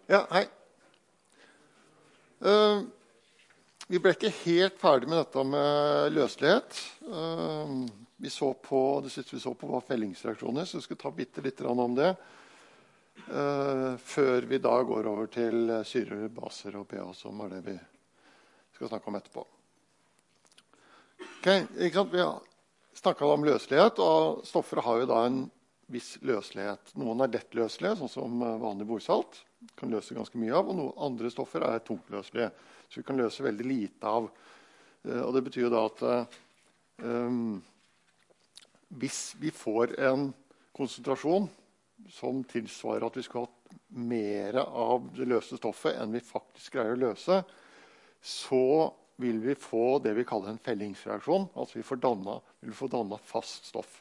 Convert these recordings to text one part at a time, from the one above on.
Ja, hei. Vi ble ikke helt ferdig med dette med løselighet. Det siste vi så på var fellingsreaksjoner, så vi skal ta litt om det. Før vi da går over til syrer, baser og pH, som er det vi skal snakke om etterpå. Okay, ikke sant? Vi har snakket om løselighet, og stoffer har jo da en viss løselighet. Noen er lettløselige, sånn som vanlig bordsalt. Kan løse ganske mye av, og noen andre stoffer er tungtløselige. Så vi kan løse veldig lite av. Og det betyr jo da at hvis vi får en konsentrasjon som tilsvarer at vi skal ha mer av det løse stoffet enn vi faktisk greier å løse, så vil vi få det vi kaller en fellingsreaksjon. Altså vi vil få dannet fast stoff.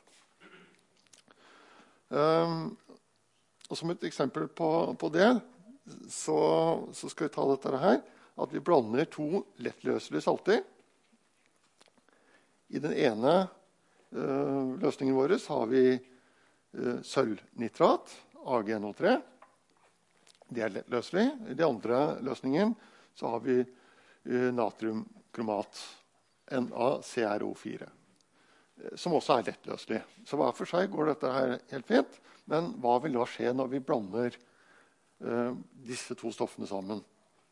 Og som et eksempel på det, så skal vi ta dette her, at vi blander to lettløselige salter. I den ene løsningen vår har vi sølvnitrat, AgNO3. Det er lettløselig. I den andre løsningen så har vi natriumkromat, NaCrO4, som også er lettløselig. Så hver for seg går dette her helt fint, men hva vil da skje når vi blander disse to stoffene sammen?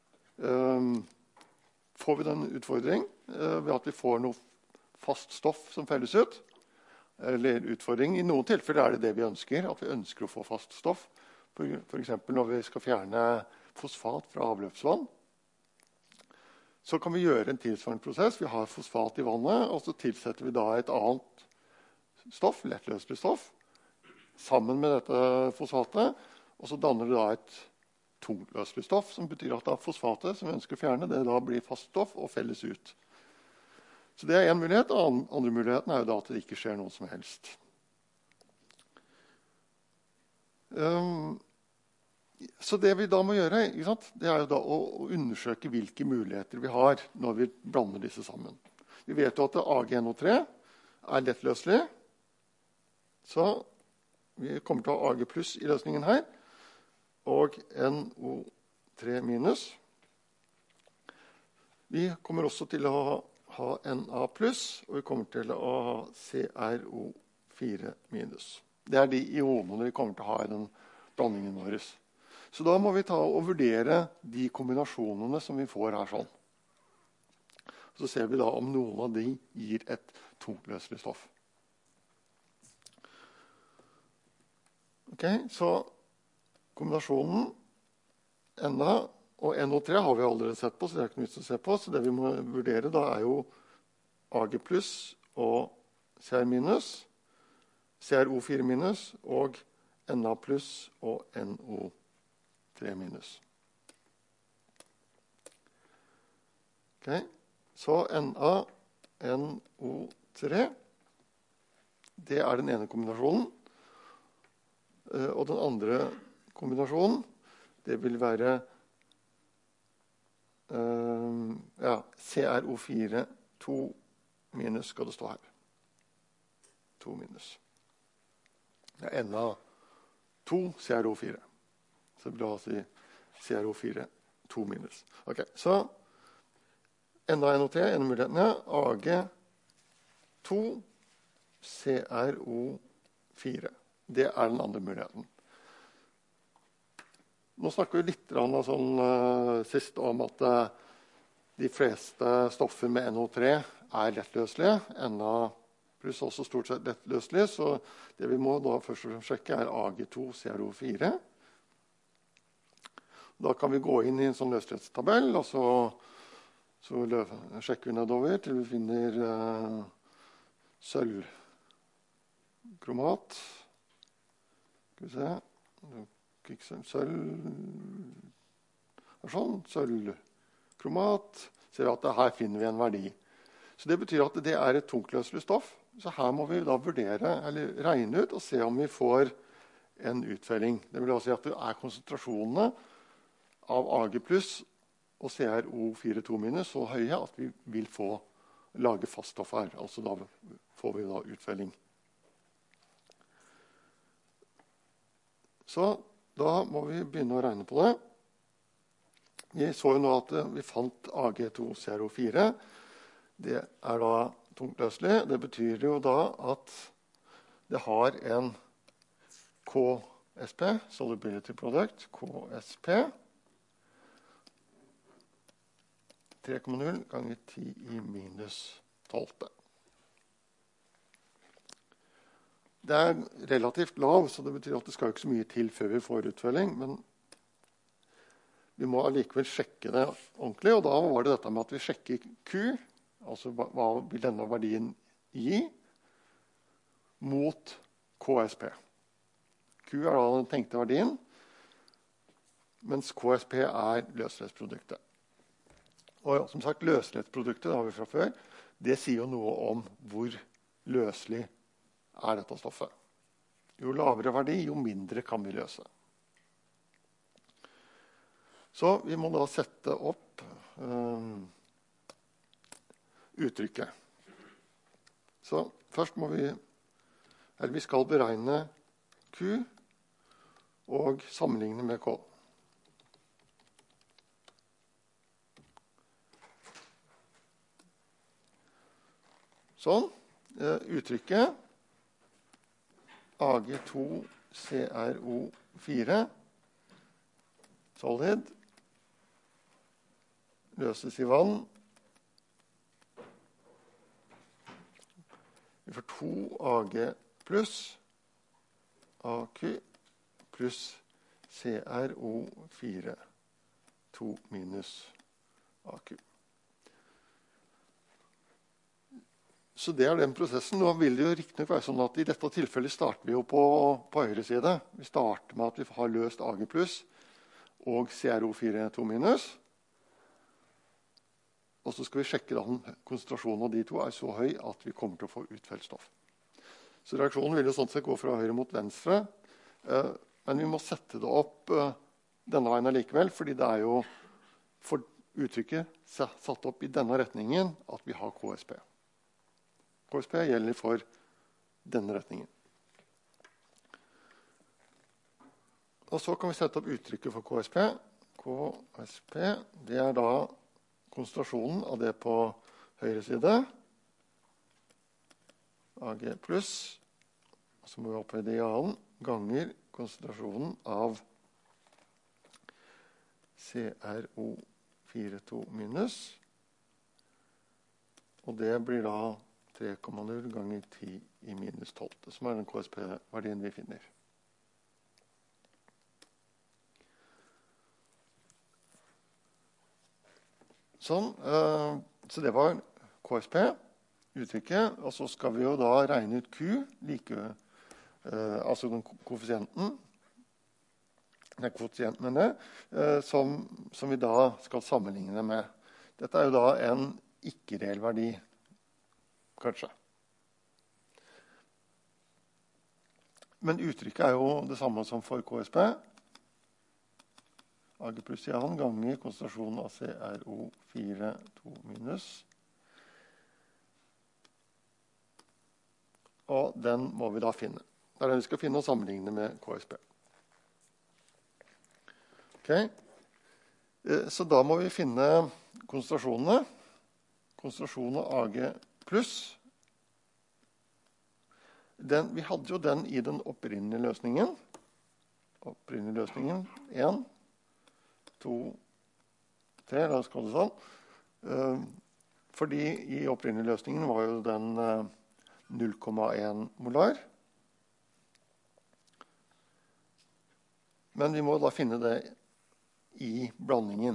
Får vi den utfordring ved at vi får noe fast stoff som felles ut? Eller utfordring. I noen tilfeller er det vi ønsker, at vi ønsker å få fast stoff. For eksempel når vi skal fjerne fosfat fra avløpsvann. Så kan vi gjøre en tilsvarende prosess. Vi har fosfat i vannet, og så tilsetter vi da et annet stoff, lettløselig stoff, sammen med dette fosfatet, og så danner det da et tungløselig stoff, som betyr at da fosfatet som vi ønsker å fjerne, det da blir fast stoff og felles ut. Så det er en mulighet, og den andre muligheten er jo da at det ikke skjer noe som helst. Så det vi da må gjøre, ikke sant? Det er jo da å undersøke hvilke muligheter vi har når vi blander disse sammen. Vi vet jo at AgNO3 er lettløselig, så vi kommer til å ha Ag pluss i løsningen her, og NO3 minus. Vi kommer også til å ha Na pluss, og vi kommer til å ha CrO4 minus. Det er de ionene vi kommer til å ha i den blandingen vår. Så da må vi ta og vurdere de kombinasjonene som vi får her sånn. Så ser vi da om noen av de gir et tungløselig stoff. Ok, så kombinasjonen Na og NO3 har vi allerede sett på, så det er ikke nytt å se på. Så det vi må vurdere da er jo Ag pluss og Cr minus, CrO4 minus og Na pluss og NO3 minus. Ok, så Na, NO3, det er den ene kombinasjonen. Og den andre kombinasjonen, det vil være CrO4 2 minus skal det stå her. 2 minus. Det er Na2 CrO4. Så det vil da si CrO4 2 minus. Ok, så NaNO3, en av mulighetene, Ag2 CrO4. Det er den andre muligheten. Nå snakker vi litt sist om at de fleste stoffer med NO3 er lettløselige. Na pluss også stort sett lettløselige, så det vi må da først sjekke er Ag2 CrO4. Da kan vi gå inn i en sånn løslighetstabell, og så sjekker vi nedover til vi finner sølvkromat. Skal vi se, sølvkromat, ser vi at her finner vi en verdi. Så det betyr at det er et tungløselig stoff, så her må vi da vurdere, eller regne ut og se om vi får en utfelling. Det vil altså si at det er konsentrasjonene av Ag pluss og CrO4 2 minus så høye at vi vil lage fast stoff her, altså da får vi da utfelling. Så da må vi begynne å regne på det. Vi så jo nå at vi fant Ag2CRO4. Det er da tungtløselig. Det betyr jo da at det har en KSP, Solubility Product, KSP, 3,0 ganger 10 i minus 12. Det er relativt lav, så det betyr at det skal ikke så mye til før vi får utfelling, men vi må allikevel sjekke det ordentlig, og da var det dette med at vi sjekker Q, altså hva vil denne verdien gi, mot KSP. Q er da den tenkte verdien, mens KSP er løsrettsproduktet. Og som sagt, løsrettsproduktet, det har vi fra før, det sier jo noe om hvor løselig er dette stoffet. Jo lavere verdi, jo mindre kan vi løse. Så vi må da sette opp uttrykket. Så først må vi skal beregne Q og sammenligne med K. Sånn. Uttrykket Ag2CRO4 solid løses i vann. Vi får 2 Ag pluss AQ pluss CRO4 2 minus AQ. Så det er den prosessen. Nå vil det jo riktig nok være sånn at i dette tilfellet starter vi jo på høyre side. Vi starter med at vi har løst Ag pluss og CRO4 2 minus. Og så skal vi sjekke da om konsentrasjonen av de to er så høy at vi kommer til å få utfelt stoff. Så reaksjonen vil jo sånn sett gå fra høyre mot venstre. Men vi må sette det opp denne veien allikevel, fordi det er jo for uttrykket satt opp i denne retningen at vi har KSP. KSP gjelder for denne retningen. Og så kan vi sette opp uttrykket for KSP. KSP, det er da konsentrasjonen av det på høyre side. Ag pluss, så må vi opp i idealen, ganger konsentrasjonen av CRO42 minus. Og det blir da 3,0 ganger 10 i minus 12, som er den KSP-verdien vi finner. Sånn, så det var KSP, uttrykket, og så skal vi jo da regne ut Q, altså den koeffisienten, som vi da skal sammenligne med. Dette er jo da en ikke-reell verdi, kanskje. Men uttrykket er jo det samme som for KSP. Ag pluss i annen ganger konsentrasjonen av CRO4 2 minus. Og den må vi da finne. Det er den vi skal finne og sammenligne med KSP. Okay. Så da må vi finne konsentrasjonene. Konsentrasjonen av Ag pluss. Vi hadde jo den i den opprinnelige løsningen. Opprinnelige løsningen 1, 2, 3, da skal det sånn. Fordi i opprinnelige løsningen var jo den 0,1 molar. Men vi må da finne det i blandingen.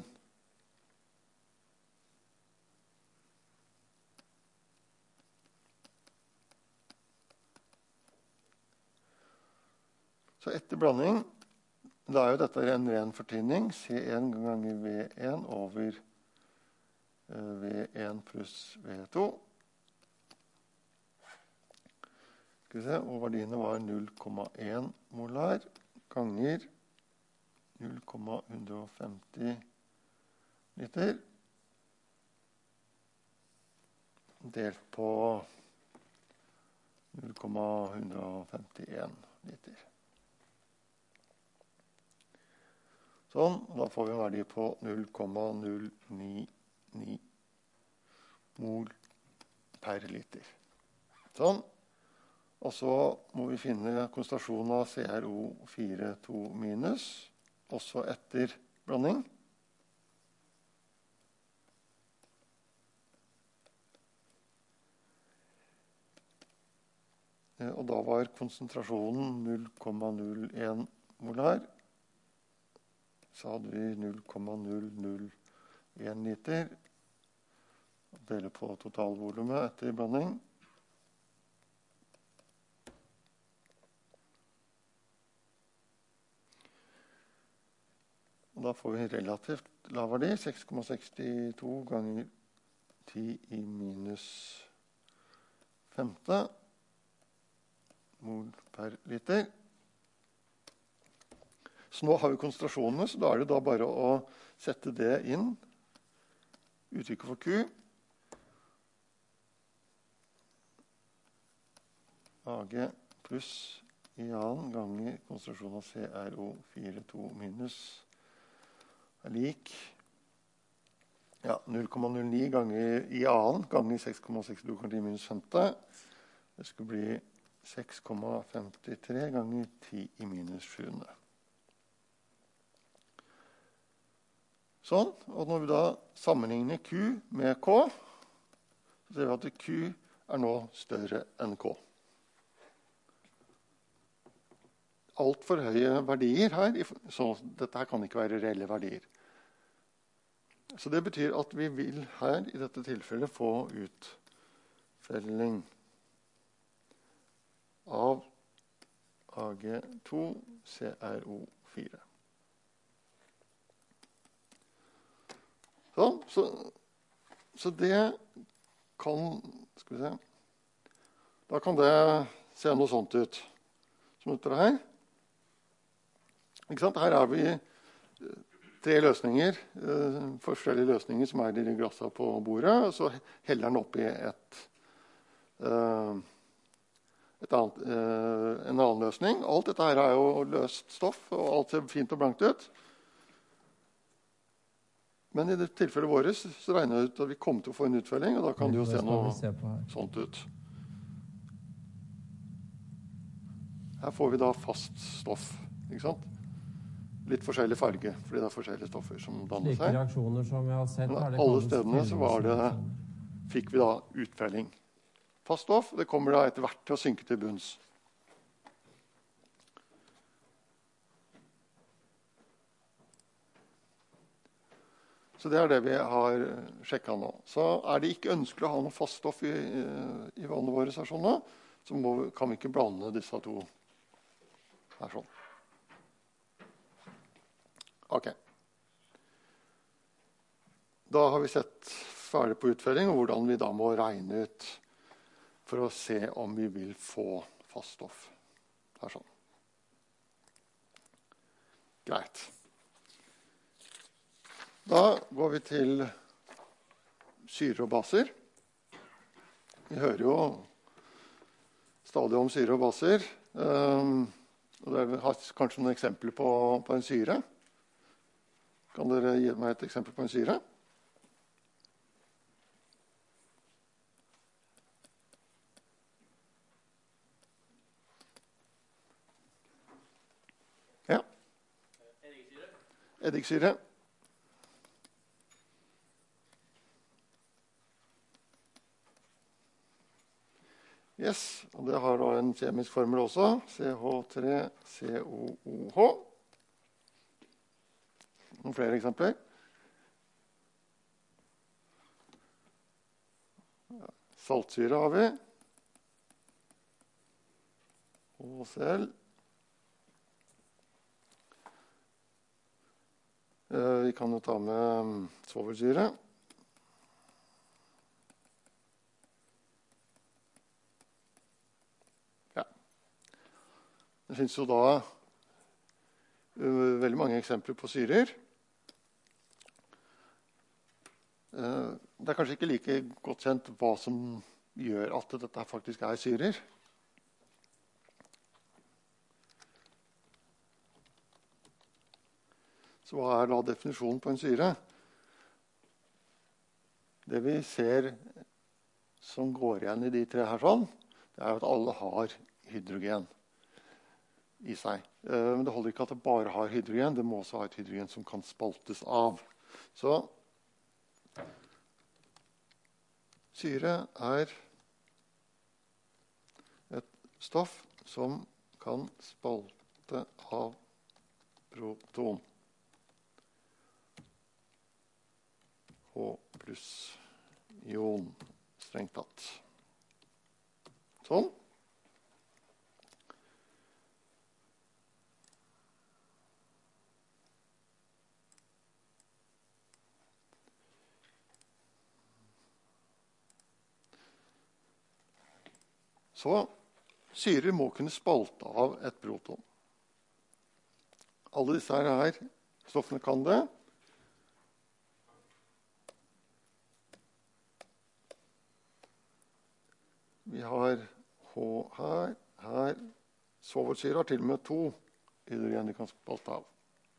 Så etter blanding, da er jo dette en ren fortynning, C1 ganger V1 over V1 pluss V2. Skal vi se, og verdiene var 0,1 molar ganger 0,150 liter delt på 0,151 liter. Så Sånn, og da får vi en verdi på 0,099 mol per liter. Sånn. Og så må vi finne konsentrasjonen av CRO42-, også etter blanding. Og da var konsentrasjonen 0,01 molar. Så hadde vi 0,001 liter. Deler på totalvolumet etter blanding. Og da får vi en relativt lav verdi, 6,62 ganger 10 i minus 15 mol per liter. Så nå har vi konsentrasjonene, så da er det da bare å sette det inn. Uttrykket for Q. AG pluss IAN ganger konsentrasjonen av CRO42- er lik 0,09 ganger IAN ganger 6,62 ganger 10 minus 15. Det skulle bli 6,53 ganger 10 i minus 7. Sånn, og når vi da sammenligner Q med K, så ser vi at Q er nå større enn K. Alt for høye verdier her, så dette her kan ikke være reelle verdier. Så det betyr at vi vil her i dette tilfellet få utfelling av AG2 CRO4. Sånn, så det kan, skal vi se, da kan det se noe sånt ut, som dette her. Ikke sant? Her har vi 3 løsninger, forskjellige løsninger som er i glasset på bordet, og så heller den opp i en annen løsning. Alt dette her er jo løst stoff, og alt ser fint og blankt ut. Men i det tilfellet vårt så regner jeg ut at vi kommer til å få en utfelling, og da kan det jo se noe sånt ut. Her får vi da fast stoff, ikke sant? Litt forskjellig farge, fordi det er forskjellige stoffer som danner seg. Slike reaksjoner som jeg har sett, men alle stedene så fikk vi da utfelling. Fast stoff, det kommer da etter hvert til å synke til bunns. Så det er det vi har sjekket nå. Så er det ikke ønskelig å ha noe fast stoff i vannet våre, så kan vi ikke blande disse to her sånn. Ok. Da har vi sett ferdig på utfelling, og hvordan vi da må regne ut for å se om vi vil få fast stoff. Her sånn. Greit. Da går vi til syre og baser. Vi hører jo stadig om syre og baser. Og dere har kanskje noen eksempler på en syre. Kan dere gi meg et eksempel på en syre? Ja. Eddiksyre. Eddiksyre. Yes, og det har da en kjemisk formel også. CH3COOH. Noen flere eksempler. Saltsyre har vi. HCl. Vi kan jo ta med svovelsyre. Ja. Det finnes jo da veldig mange eksempler på syrer. Det er kanskje ikke like godt kjent hva som gjør at dette faktisk er syrer. Så hva er da definisjonen på en syre? Det vi ser som går igjen i de tre her sånn, det er at alle har hydrogen i seg. Men det holder ikke at det bare har hydrogen, det må også ha et hydrogen som kan spaltes av. Så syre er et stoff som kan spalte av proton. H pluss ion, strengt tatt. Sånn. Så syrer må kunne spalte av et proton. Alle disse her stoffene kan det. Vi har H her. Svovelsyre har til og med 2 hydrogen de kan spalte av.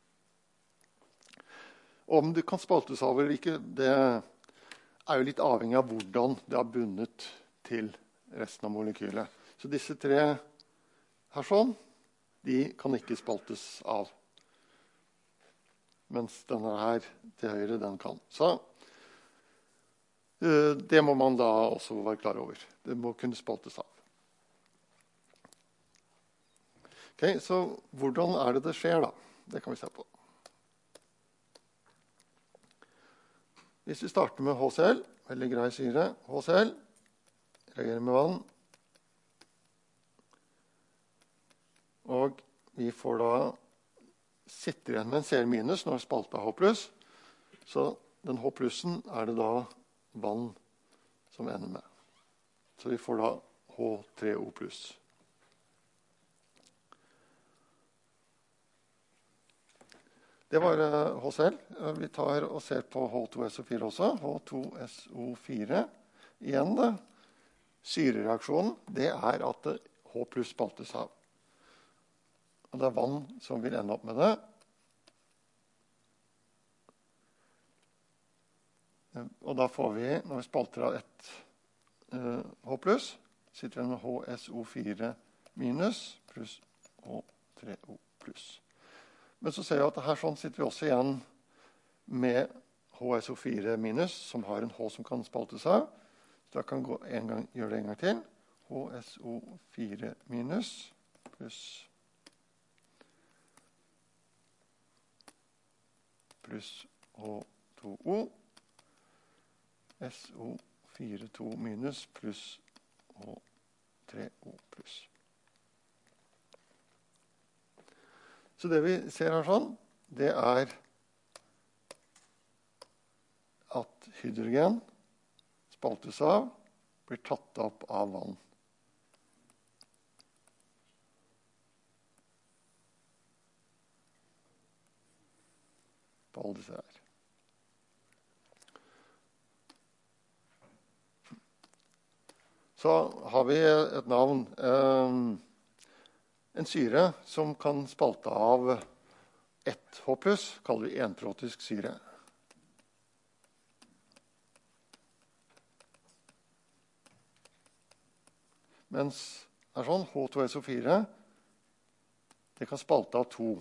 Om det kan spaltes av eller ikke, det er jo litt avhengig av hvordan det er bundet til resten av molekylet. Så disse tre her sånn, de kan ikke spaltes av. Mens denne her til høyre, den kan. Så det må man da også være klar over. Det må kunne spaltes av. Ok, så hvordan er det skjer da? Det kan vi se på. Hvis vi starter med HCl, veldig grei syre, HCl, reagerer med vann, og vi får da sitter igjen med en Cl- når spalta H+, så den H+-en er det da vann som ender med. Så vi får da H3O+. Det var HCl. Vi tar og ser på H2SO4 også. H2SO4. Igjen da. Syrereaksjonen, det er at H+ spaltes av. Og det er vann som vil ende opp med det. Og da får vi, når vi spalter av et H+, sitter vi med HSO4- pluss H3O+. Men så ser vi at her sånn sitter vi også igjen med HSO4-, som har en H som kan spaltes av. Så da kan vi gjøre det en gang til. HSO4- pluss H2O. SO42- pluss H3O+. Så det vi ser her sånn, det er at hydrogen spaltes av, blir tatt opp av vann. På alle disse her. Så har vi et navn, en syre som kan spalte av ett H+, kaller vi enprotisk syre. Mens her sånn, H2SO4, det kan spalte av 2.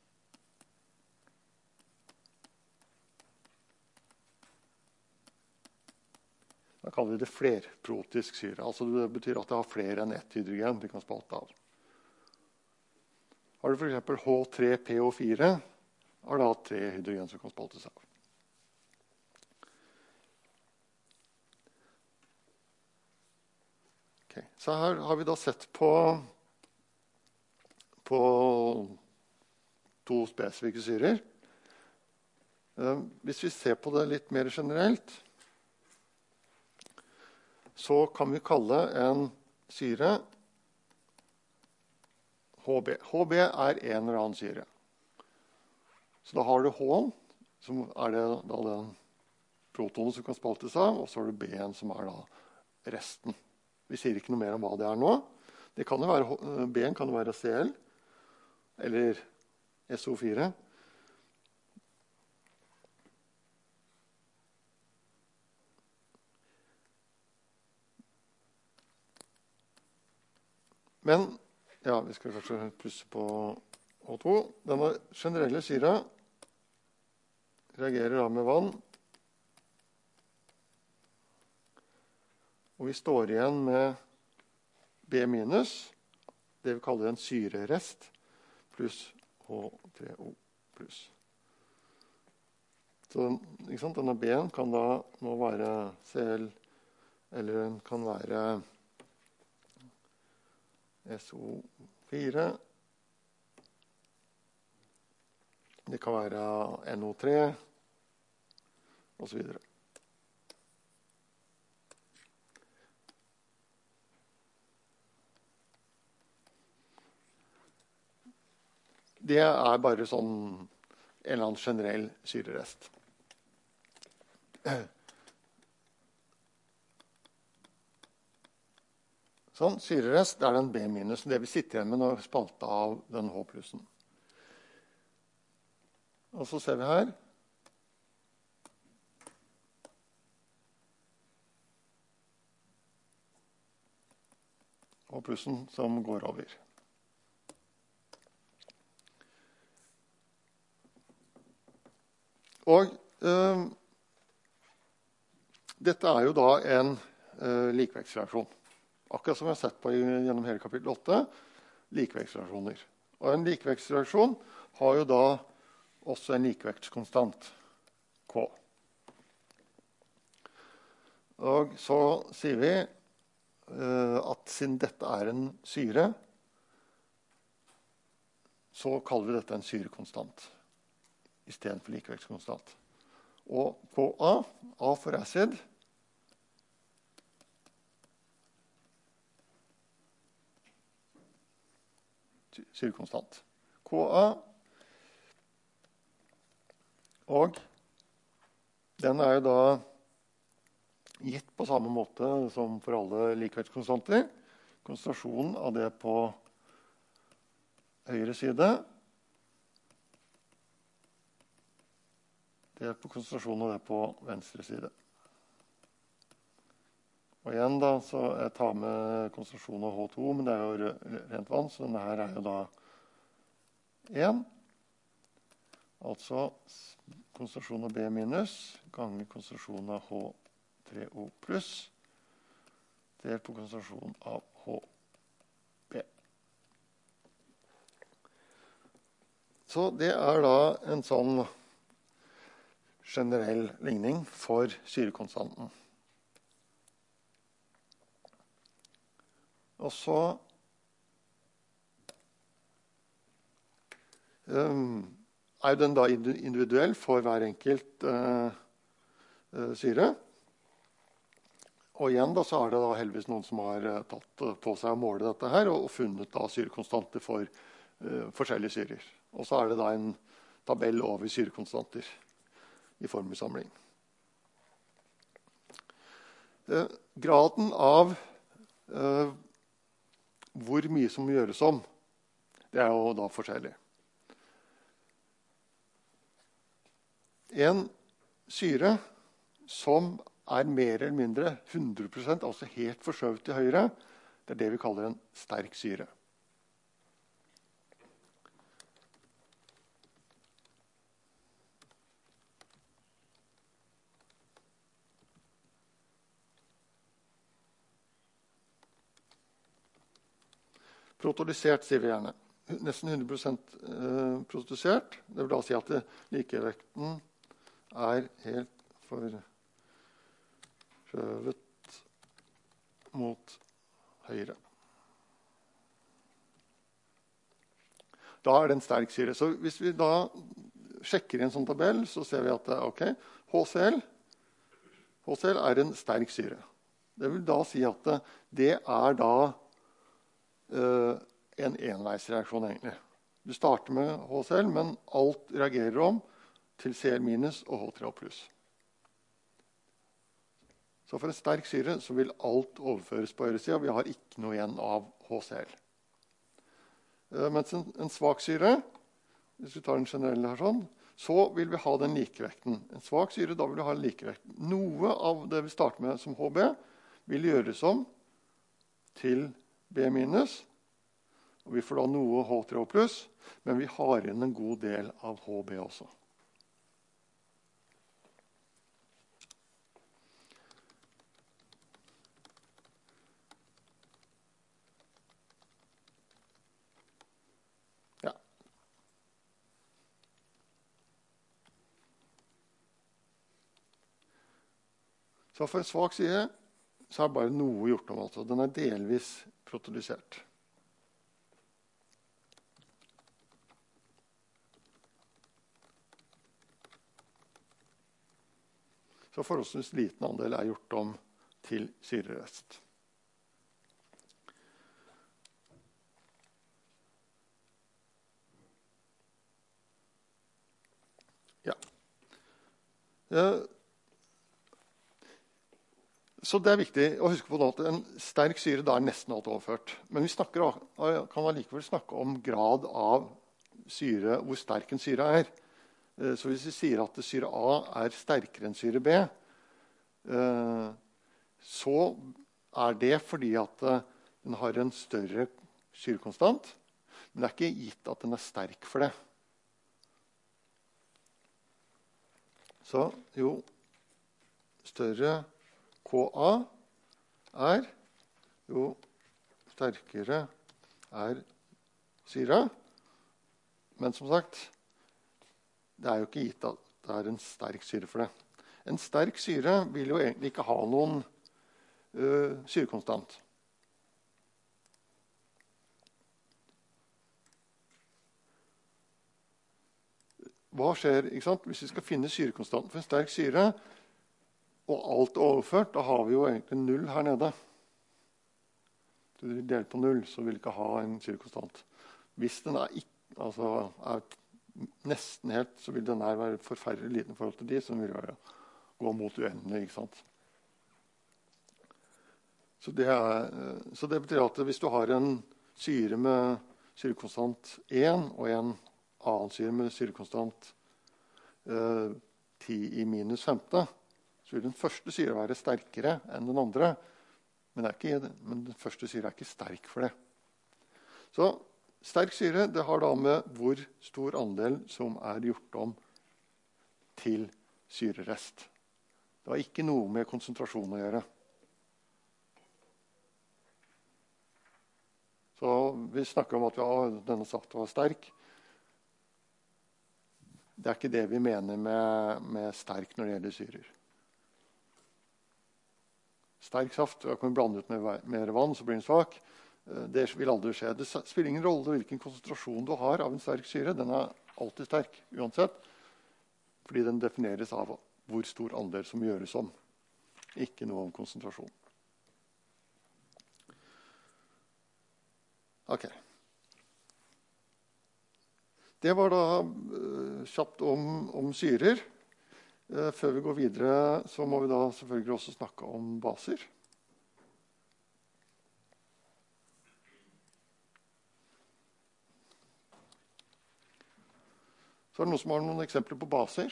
Da kaller vi det flerprotisk syre. Altså det betyr at det har flere enn ett hydrogen vi kan spalte av. Har du for eksempel H3PO4, har da 3 hydrogen som kan spaltes av. Okay. Så her har vi da sett på 2 spesifikke syrer. Hvis vi ser på det litt mer generelt, så kan vi kalle en syre HB. HB er en eller annen syre. Så da har du H-en, som er det da den protonen som kan spaltes av, og så har du B-en, som er da resten. Vi sier ikke noe mer om hva det er nå. Det kan jo være, B-en kan jo være Cl, eller SO4. Men, ja, vi skal kanskje plusse på H2. Denne generelle syre reagerer da med vann. Og vi står igjen med B-, det vi kaller en syrerest, pluss H3O+. Så ikke sant? Denne B-en kan da nå være Cl, eller den kan være SO4. Det kan være NO3, og så videre. Det er bare sånn en eller annen generell syrerest. Sånn, syrerest er den B-, det vi sitter igjen med når vi spalter av den H+. Og så ser vi her. H+ som går over. Og dette er jo da en likevektsreaksjon. Akkurat som vi har sett på gjennom hele kapittel 8, likevektsreaksjoner. Og en likevektsreaksjon har jo da også en likevektskonstant, K. Og så sier vi at siden dette er en syre, så kaller vi dette en syrekonstant i stedet for likevektskonstant. Og Ka, A for acid, syrekonstant. Ka, og den er jo da gitt på samme måte som for alle likevektskonstanter. Konsentrasjonen av det på høyre side, det er på konsentrasjonen av det på venstre side. Og igjen da, så jeg tar med konsentrasjonen av H2, men det er jo rent vann, så denne her er jo da 1. Altså konsentrasjonen av B- ganger konsentrasjonen av H3O+, delt på konsentrasjonen av HB. Så det er da en sånn generell ligning for syrekonstanten. Og så er jo den da individuell for hver enkelt syre. Og igjen da, så er det da heldigvis noen som har tatt på seg å måle dette her, og funnet da syrekonstanter for forskjellige syrer. Og så er det da en tabell over syrekonstanter i formelsamling. Graden av hvor mye som gjøres om, det er jo da forskjellig. En syre som er mer eller mindre 100%, altså helt forskjøvet til høyre, det er det vi kaller en sterk syre. Protodysert sier vi gjerne. Nesten 100% protodysert. Det vil da si at likevekten er helt forskjøvet mot høyre. Da er det en sterk syre. Så hvis vi da sjekker i en sånn tabell, så ser vi at okay, HCl er en sterk syre. Det vil da si at det er da en enveisreaksjon egentlig. Du starter med HCl, men alt reagerer om til Cl- og H3O+. Så for en sterk syre så vil alt overføres på høyre side, og vi har ikke noe igjen av HCl. Mens en svak syre, hvis vi tar den generelle her sånn, så vil vi ha den likevekten. En svak syre, da vil vi ha en likevekt. Noe av det vi starter med som HB vil gjøres om til B-, Og vi får da noe H3O+, men vi har igjen en god del av HB også. Ja. Så for en svak syre så er bare noe gjort om, altså. Den er delvis protolysert. Så forholdsvis liten andel er gjort om til syrerest. Ja. Så det er viktig å huske på at en sterk syre da er nesten alt overført. Men vi kan allikevel snakke om grad av syre, hvor sterk en syre er. Så hvis vi sier at syre A er sterkere enn syre B, så er det fordi at den har en større syrekonstant, men det er ikke gitt at den er sterk for det. Så jo større KA er, jo sterkere er syre. Men som sagt, det er jo ikke gitt at det er en sterk syre for det. En sterk syre vil jo egentlig ikke ha noen syrekonstant. Hva skjer, ikke sant? Hvis vi skal finne syrekonstanten for en sterk syre, og alt er overført, da har vi jo egentlig 0 her nede. Så hvis vi deler på 0, så vil vi ikke ha en syrekonstant. Hvis den er nesten helt, så vil den her være forferdelig liten i forhold til de som vil gå mot uendelig, ikke sant? Så det betyr at hvis du har en syre med syrekonstant 1 og en annen syre med syrekonstant 10 i minus 15, så vil den første syre være sterkere enn den andre, men den første syre er ikke sterk for det. Så sterk syre, det har da med hvor stor andel som er gjort om til syrerest. Det har ikke noe med konsentrasjon å gjøre. Så vi snakker om at denne saften var sterk. Det er ikke det vi mener med sterk når det gjelder syrer. Sterk saft, da kan vi blande ut med mer vann, så blir den svak. Det vil aldri skje. Det spiller ingen rolle hvilken konsentrasjon du har av en sterk syre. Den er alltid sterk, uansett. Fordi den defineres av hvor stor andel som gjøres om. Ikke noe om konsentrasjon. Ok. Det var da kjapt om syrer. Før vi går videre, så må vi da selvfølgelig også snakke om baser. Så er det noen som har noen eksempler på baser.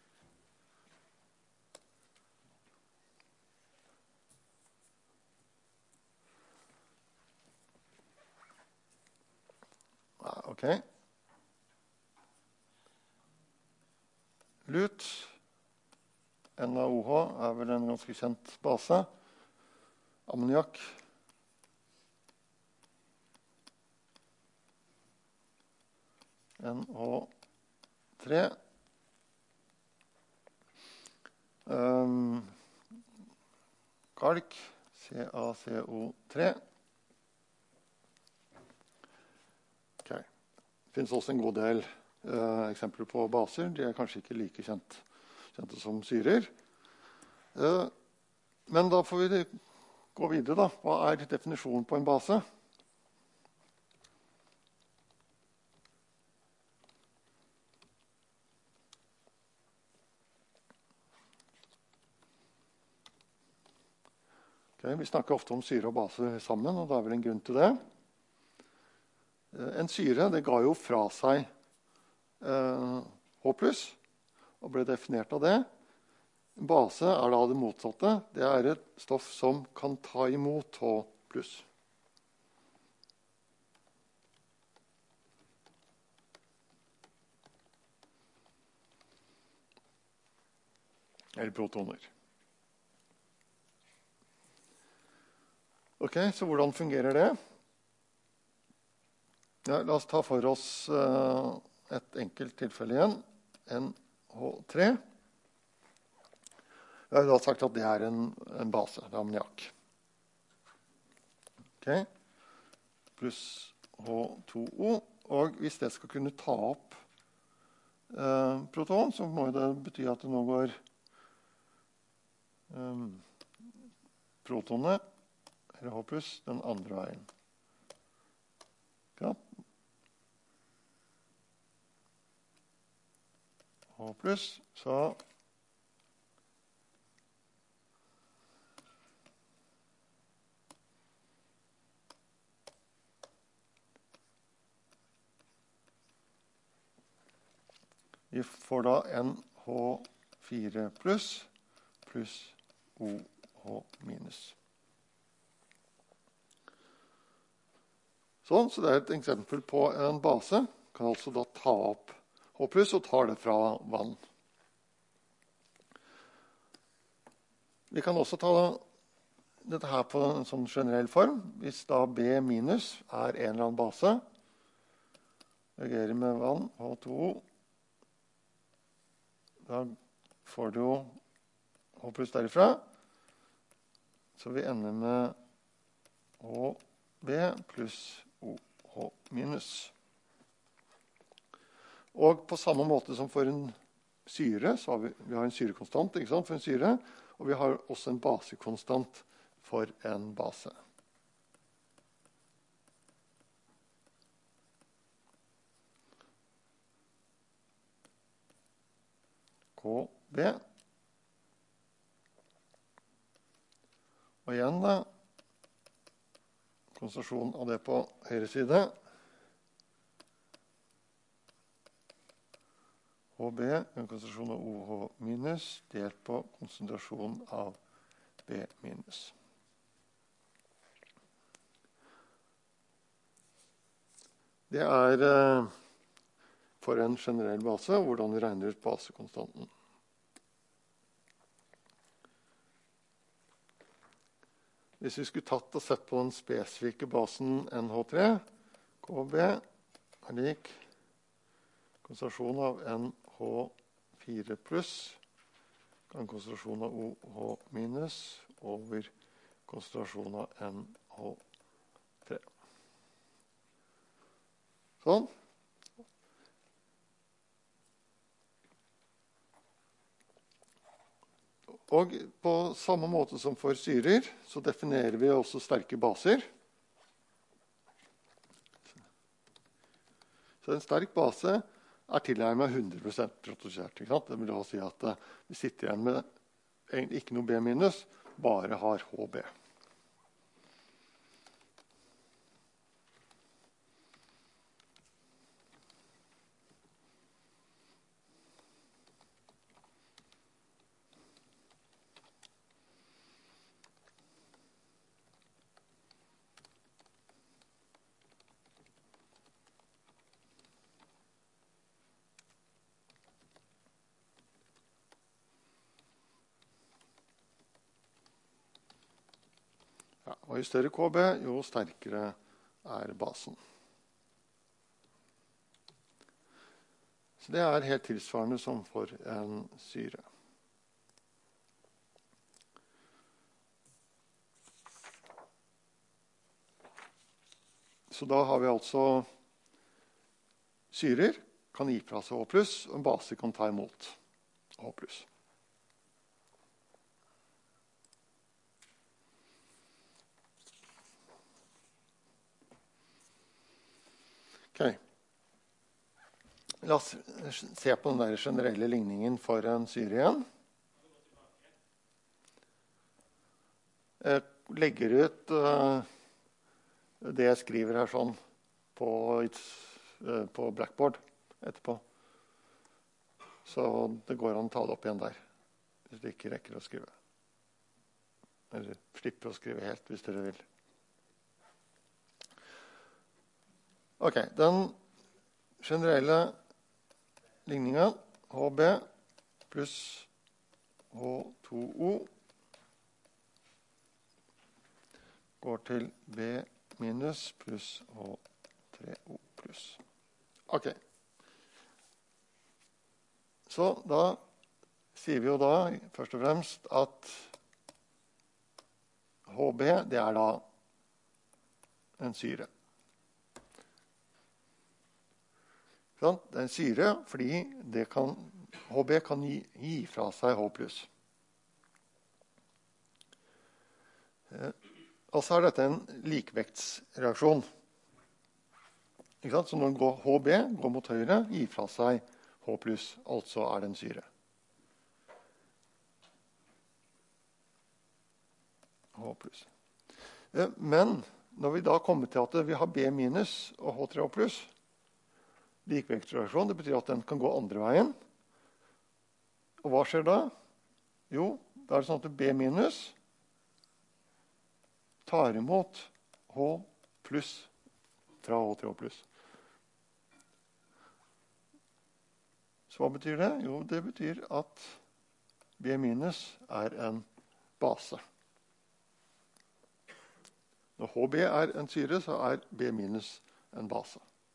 Ja, ok. Lut. NaOH er vel en ganske kjent base. Ammoniakk. NH3. Kalk. CaCO3. Okay. Det finnes også en god del eksempler på baser. De er kanskje ikke like kjente som syrer. Men da får vi gå videre da. Hva er definisjonen på en base? Okay, vi snakker ofte om syre og base sammen, og det er vel en grunn til det. En syre, det ga jo fra seg H+, og ble definert av det. En base er da det motsatte. Det er et stoff som kan ta imot H+. eller protoner. Ok, så hvordan fungerer det? Ja, la oss ta for oss et enkelt tilfelle igjen. NH3. Jeg har da sagt at det er en base, det er ammoniakk. Ok, pluss H2O. Og hvis det skal kunne ta opp proton, så må det bety at det nå går protonet, eller H+, den andre veien. Ja. H+, så vi får da NH4 pluss OH minus. Sånn, så det er et eksempel på en base. Kan altså da ta opp H+, og tar det fra vann. Vi kan også ta dette her på en sånn generell form. Hvis da B minus er en eller annen base, reagerer med vann, H2O, da får du jo H+ derifra. Så vi ender med HB pluss OH minus. Og på samme måte som for en syre, så har vi har en syrekonstant, ikke sant, for en syre, og vi har også en basekonstant for en base. KB. Og igjen da, konsentrasjonen av det på høyre side. HB, en konsentrasjon av OH minus, delt på konsentrasjonen av B minus. Det er for en generell base, hvordan vi regner ut basekonstanten. Hvis vi skulle tatt og sett på den spesifikke basen NH3, KB er lik konsentrasjon av NH4 pluss, kan konsentrasjon av OH minus over konsentrasjon av NH3. Sånn. Og på samme måte som for syrer, så definerer vi også sterke baser. Så en sterk base er tilnærmet 100% protosert. Det vil da si at vi sitter igjen med egentlig ikke noe B-, bare har HB. Ja, og jo større KB, jo sterkere er basen. Så det er helt tilsvarende som for en syre. Så da har vi altså syrer kan gi fra seg H+, og en base kan ta imot H+. Okay. La oss se på den der generelle ligningen for en syre igjen. Jeg legger ut det jeg skriver her sånn på Blackboard etterpå. Så det går an å ta det opp igjen der, hvis du ikke rekker å skrive. Eller slipper å skrive helt, hvis dere vil. Ok, den generelle ligningen HB pluss H2O går til B minus pluss H3O pluss. Ok. Så da sier vi jo da først og fremst at HB, det er da en syre. Det er en syre fordi HB kan gi fra seg H+. Og så er dette en likvektsreaksjon. Så når HB går mot høyre, gir fra seg H+, altså er det en syre. H+. Men når vi da kommer til at vi har B minus og H3O+, likvektsreaksjon, det betyr at den kan gå andre veien. Og hva skjer da? Jo, da er det sånn at B minus tar imot H pluss fra H3O+. Så hva betyr det? Jo, det betyr at B minus er en base. Når HB er en syre, så er B minus en base.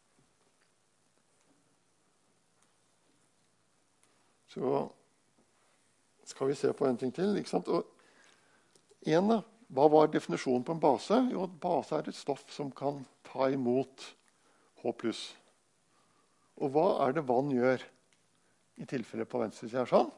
Så skal vi se på en ting til, ikke sant? Og en da, hva var definisjonen på en base? Jo, base er et stoff som kan ta imot H+. Og hva er det vann gjør i tilfellet på venstre side her sånn?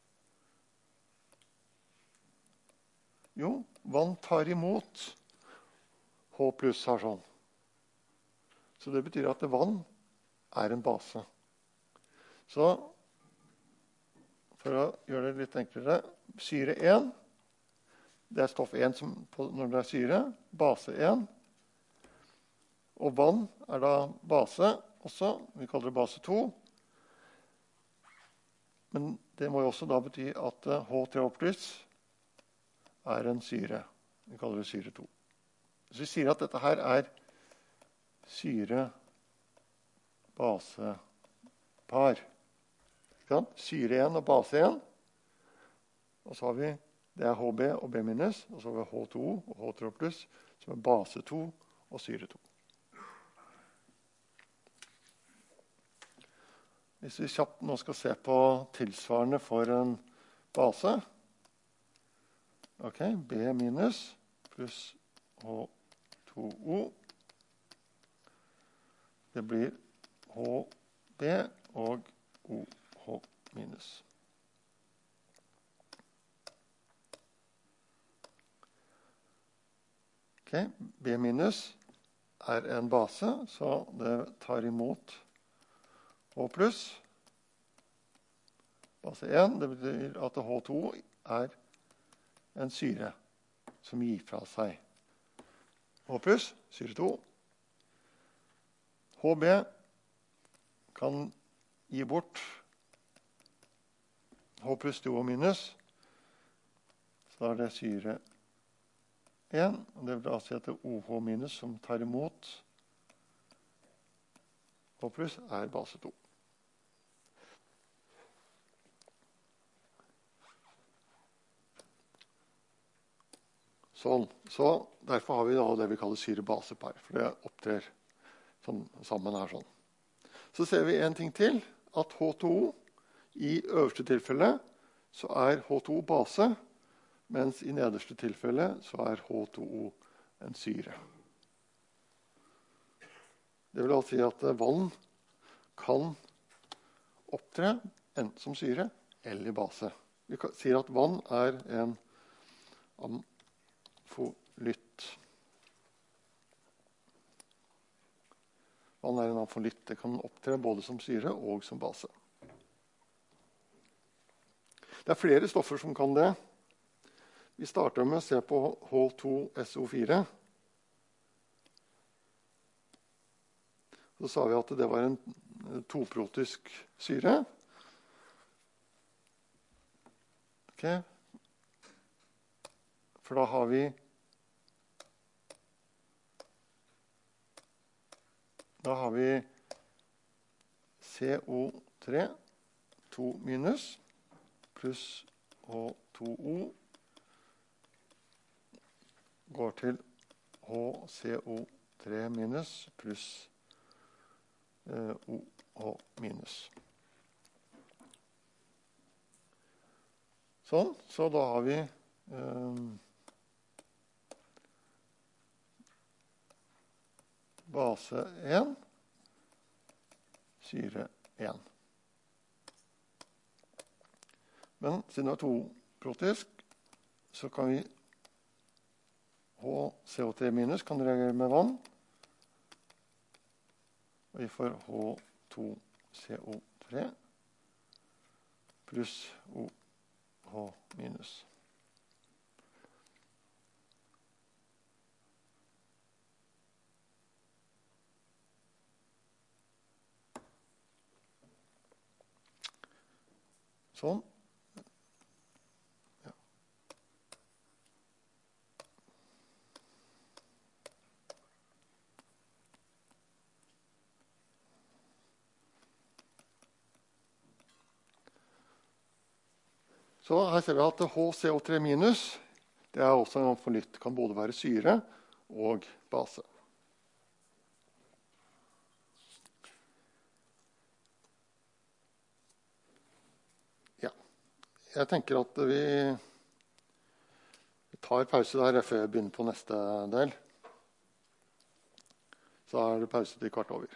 Jo, vann tar imot H+ her sånn. Så det betyr at vann er en base. Så for å gjøre det litt enklere, syre 1, det er stoff 1 når det er syre, base 1. Og vann er da base også, vi kaller det base 2. Men det må jo også da bety at H3O+ er en syre. Vi kaller det syre 2. Så vi sier at dette her er syre-base-par. Syre 1 og base 1. Og så har vi, det er HB og B minus, og så har vi H2 og H3O+, som er base 2 og syre 2. Hvis vi kjapt nå skal se på tilsvarende for en base, ok, B minus pluss H2O, det blir HB og OH minus. Ok, B minus er en base, så det tar imot H+. Base 1, det betyr at H2 er en syre som gir fra seg H+, syre 2. HB kan gi bort H pluss 2 og minus. Så da er det syre 1. Og det vil da si at det er OH minus som tar imot H pluss er base 2. Sånn. Så derfor har vi da det vi kaller syre-base-par, for det opptrer sånn, sammen her sånn. Så ser vi en ting til, at H2O i øverste tilfelle så er H2O base, mens i nederste tilfelle så er H2O en syre. Det vil altså si at vann kan opptre enten som syre eller base. Vi sier at vann er en amfolytt. Vann er en amfolytt. Det kan opptre både som syre og som base. Det er flere stoffer som kan det. Vi starter med å se på H2SO4. Så sa vi at det var en toprotisk syre. Ok. For da har vi CO3, 2 minus, pluss H2O går til HCO3 minus pluss OH minus. Sånn, så da har vi base 1, syre 1. Men siden det er toprotisk, så kan vi HCO3 minus kan reagere med vann. Og vi får H2CO3 pluss OH minus. Sånn. Ja. Så her ser vi at HCO3 minus, det er også en for nytt, kan både være syre og base. Jeg tenker at vi tar pause der før jeg begynner på neste del. Så er det pause til 15:15.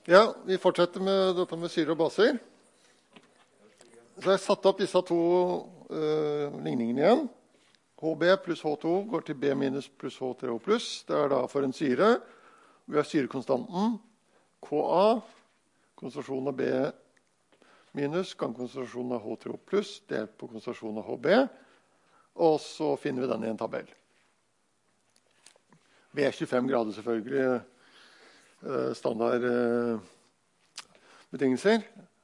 Ja, vi fortsetter med dette med syre og baser. Så jeg har satt opp disse to ligningene igjen. HB pluss H2 går til B minus pluss H3O pluss. Det er da for en syre. Vi har syrekonstanten KA, konsentrasjonen av B minus, gang konsentrasjonen av H3O pluss, delt på konsentrasjonen av HB. Og så finner vi den i en tabell. Ved 25 grader selvfølgelig. Standard betingelser,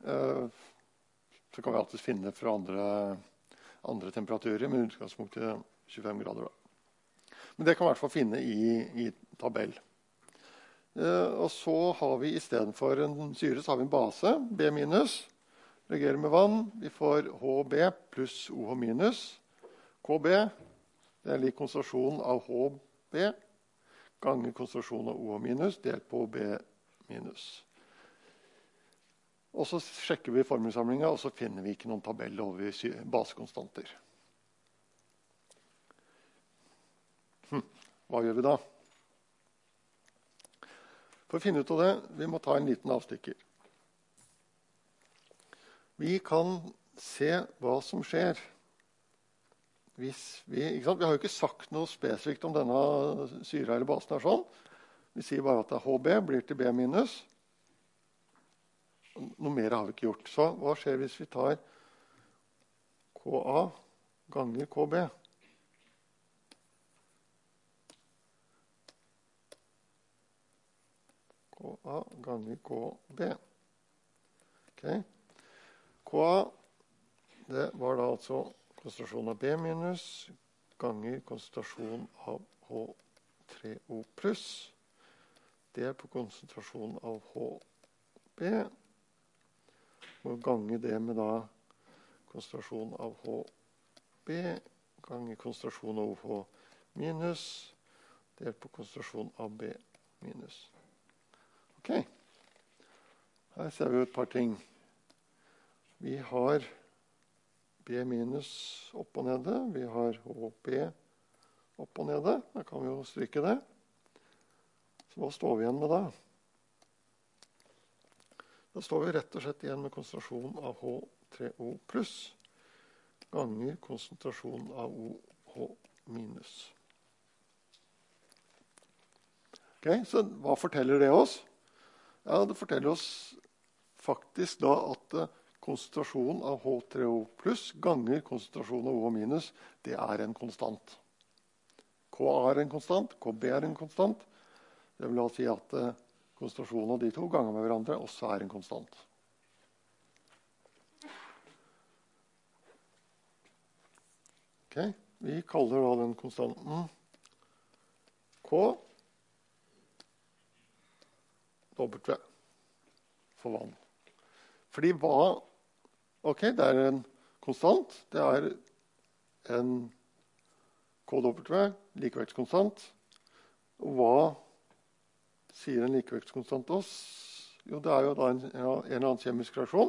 så kan vi alltid finne fra andre temperaturer, med utgangspunkt i 25 grader. Men det kan vi i hvert fall finne i tabell. Og så har vi i stedet for en syre, så har vi en base, B minus, reagerer med vann. Vi får HB pluss OH minus. KB, det er lik konsentrasjon av HB, ganger konsentrasjon av OH minus, delt på B minus. Og så sjekker vi formelsamlingen, og så finner vi ikke noen tabell over basekonstanter. Hva gjør vi da? For å finne ut av det, vi må ta en liten avstikker. Vi kan se hva som skjer. Vi har jo ikke sagt noe spesifikt om denne syra eller basen er sånn. Vi sier bare at HB blir til B minus. Noe mer har vi ikke gjort. Så hva skjer hvis vi tar KA ganger KB? KA ganger KB. Okay. KA, det var da altså konsentrasjon av B minus ganger konsentrasjon av H3O pluss. Det er på konsentrasjon av HB. Og ganger det med da konsentrasjon av HB ganger konsentrasjon av OH minus. Det er på konsentrasjon av B minus. Ok. Her ser vi et par ting. Vi har B minus opp og nede. Vi har HB opp og nede. Da kan vi jo stryke det. Så hva står vi igjen med da? Da står vi rett og slett igjen med konsentrasjon av H3O pluss ganger konsentrasjon av OH minus. Ok, så hva forteller det oss? Ja, det forteller oss faktisk da at konsentrasjon av H3O pluss ganger konsentrasjon av OH minus, det er en konstant. KA er en konstant, KB er en konstant. Det vil da si at konsentrasjonen av de to ganger med hverandre også er en konstant. Ok, vi kaller da den konstanten K W for vann. Fordi hva... Ok, det er en konstant. Det er en KW, likevektskonstant. Og hva sier en likevektskonstant oss? Jo, det er jo da en eller annen kjemisk reaksjon.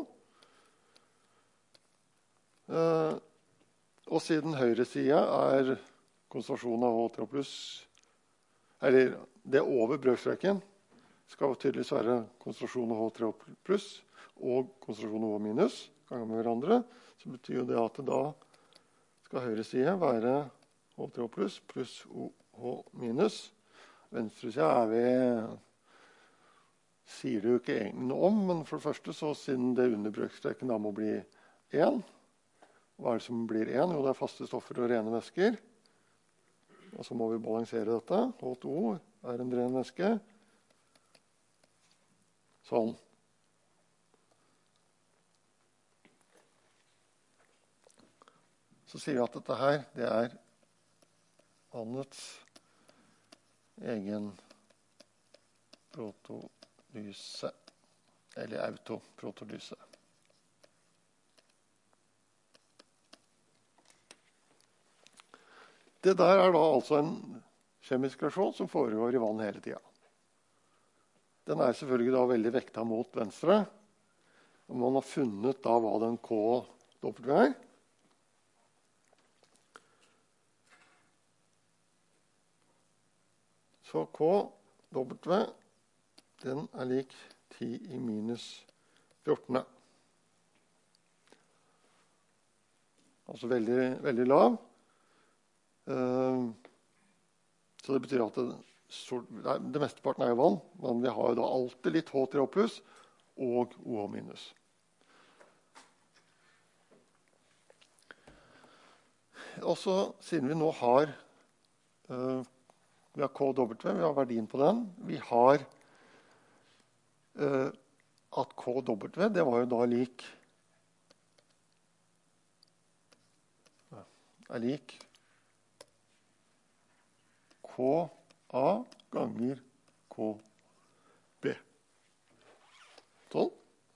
Og siden høyre side er konsentrasjonen av H3 pluss, eller det over brøkstreken, skal tydeligvis være konsentrasjon av H3 pluss og konsentrasjon av OH minus ganger med hverandre. Så betyr det at da skal høyre side være H3 pluss OH minus. Venstre side er vi, sier det jo ikke egentlig noe om, men for det første, så siden det under brøkstreken da må bli 1. Hva er det som blir 1? Jo, det er faste stoffer og rene væsker. Og så må vi balansere dette. H2 er en ren væske. Sånn. Så sier vi at dette her, det er vannets egen protolyse, eller autoprotolyse. Det der er da altså en kjemisk reaksjon som foregår i vann hele tiden. Den er selvfølgelig da veldig vekta mot venstre. Og man har funnet da hva den KW er. Så KW, den er lik 10 i minus 14. Altså veldig, veldig lav. Så det betyr at det mesteparten er jo vann, men vi har jo da alltid litt H3O pluss og OH minus. Og så, siden vi nå har vi har KW, vi har verdien på den. Vi har at KW, det var jo da er lik KA ganger KB. Sånn.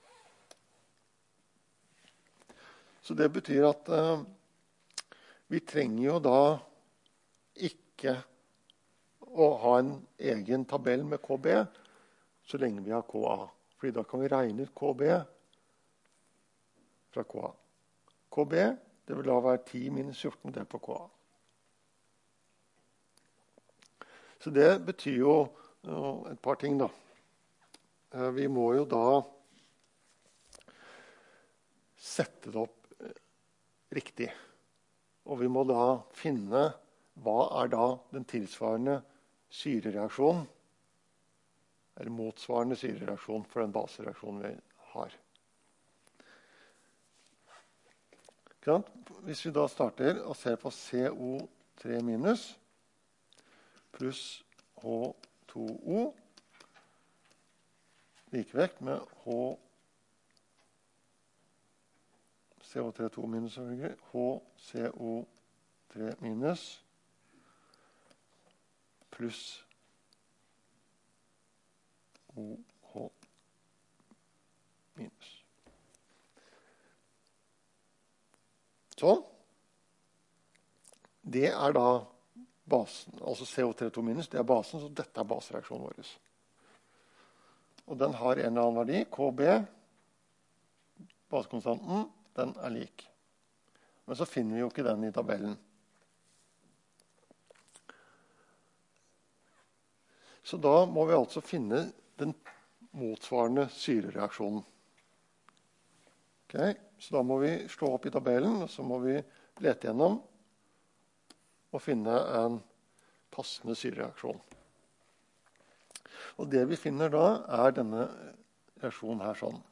Så det betyr at vi trenger jo da ikke å ha en egen tabell med KB så lenge vi har KA. Fordi da kan vi regne ut KB fra KA. KB, det vil da være 10 minus 14 delt på KA. Så det betyr jo et par ting da. Vi må jo da sette det opp riktig. Og vi må da finne hva er da den tilsvarende syrereaksjonen, eller motsvarende syrereaksjon for den basereaksjonen vi har. Hvis vi da starter og ser på CO3 minus pluss H2O likevekt med CO3 minus HCO3 minus pluss OH minus. Sånn. Det er da basen, altså CO3 minus, det er basen, så dette er basereaksjonen vår. Og den har en eller annen verdi, KB, basekonstanten, den er lik. Men så finner vi jo ikke den i tabellen. Så da må vi altså finne den motsvarende syrereaksjonen. Okay. Så da må vi slå opp i tabellen, og så må vi lete gjennom og finne en passende syrereaksjon. Og det vi finner da er denne reaksjonen her sånn.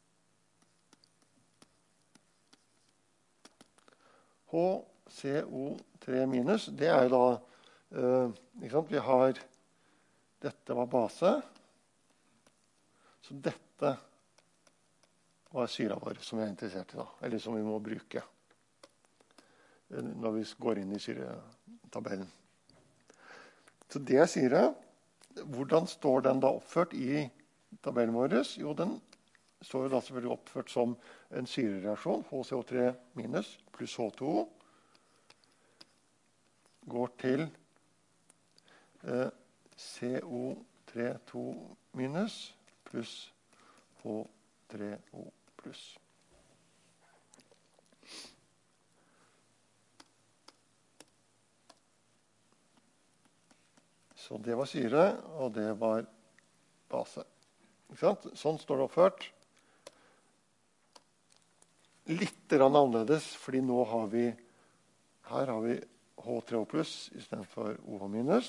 HCO3 minus, det er jo da, ikke sant? Vi har, dette var base, så dette var syra vår som vi er interessert i da, eller som vi må bruke når vi går inn i syretabellen. Så det er syre. Hvordan står den da oppført i tabellen vår? Jo, den står jo da selvfølgelig oppført som en syrereaksjon, HCO3 minus pluss H2O, går til CO3 minus pluss H3O pluss. Så det var syre, og det var base. Ikke sant? Sånn står det oppført. Litt annerledes, fordi nå har vi, her har vi H3O pluss i stedet for OH minus.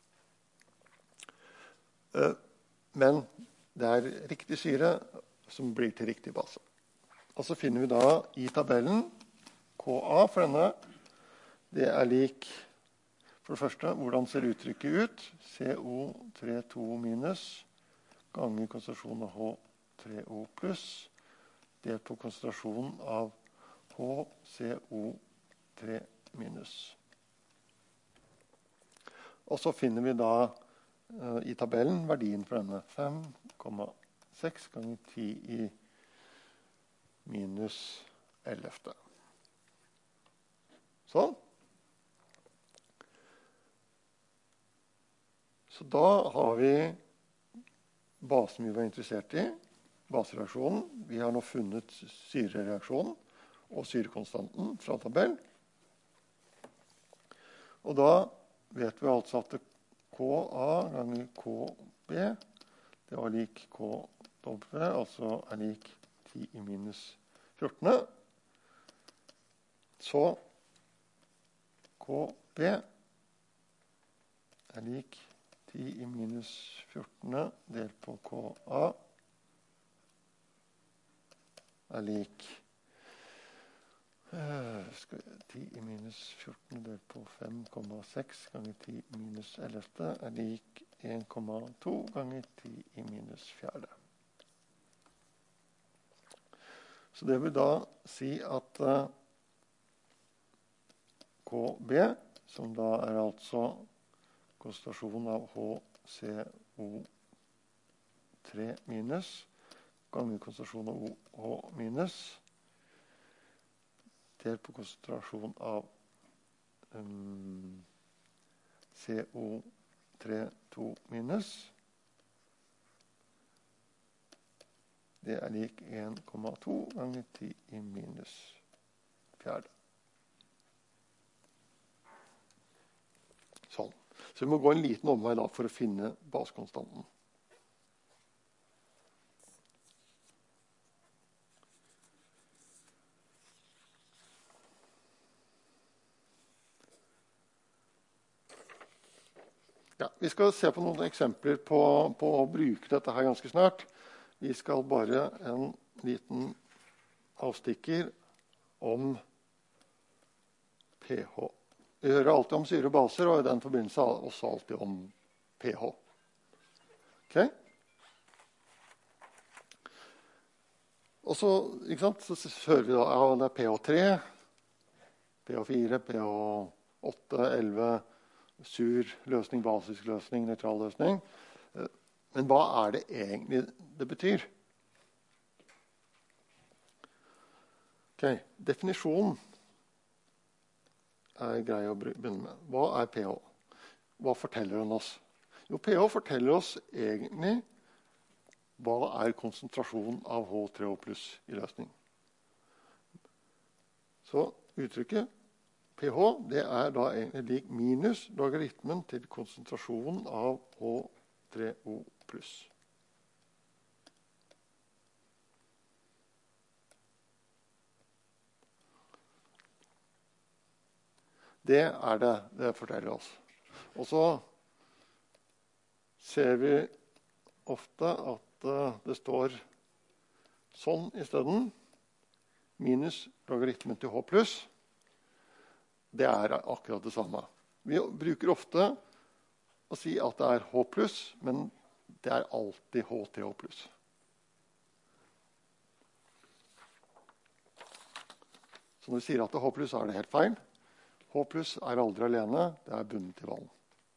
Men det er riktig syre som blir til riktig base. Og så finner vi da i tabellen KA for denne. Det er lik, for det første, hvordan ser uttrykket ut? CO3 minus ganger konsentrasjonen av H3O pluss delt på konsentrasjonen av HCO3 minus. Og så finner vi da i tabellen verdien for denne 5,6 ganger 10 i minus 11. Sånn. Så da har vi basen vi var interessert i, basereaksjonen. Vi har nå funnet syrereaksjonen og syrekonstanten fra tabell. Og da vet vi altså at KA ganger KB, det var lik KB W, altså er lik 10 i minus 14. Så KB er lik 10 i minus 14 delt på KA er lik 10 i minus 14 delt på 5,6 ganger 10 i minus 11 er lik 1,2 ganger 10 i minus 4. Så det vil da si at KB, som da er altså konsentrasjonen av HCO3 minus, ganger konsentrasjonen av OH minus, delt på konsentrasjon av CO32 minus, det er lik 1,2 ganger 10 i minus 4. Sånn. Så vi må gå en liten omvei da for å finne basekonstanten. Ja, vi skal se på noen eksempler på å bruke dette her ganske snart. Vi skal bare en liten avstikker om pH. Vi hører alltid om syre og baser, og i den forbindelse også alltid om pH. Ok? Og så, ikke sant, så hører vi da, ja, det er pH3, pH4, pH8, 11, sur løsning, basisk løsning, nøytral løsning. Men hva er det egentlig det betyr? Ok, definisjonen er grei å begynne med. Hva er pH? Hva forteller den oss? Jo, pH forteller oss egentlig hva er konsentrasjonen av H3O pluss i løsning. Så uttrykket pH, det er da egentlig lik minus logaritmen til konsentrasjonen av H3O pluss. Det er det forteller oss. Og så ser vi ofte at det står sånn i stedet. Minus logaritmen til H pluss. Det er akkurat det samme. Vi bruker ofte å si at det er H pluss, men det er alltid H3O pluss. Så når vi sier at det er H pluss, er det helt feil. H pluss er aldri alene, det er bundet til vann.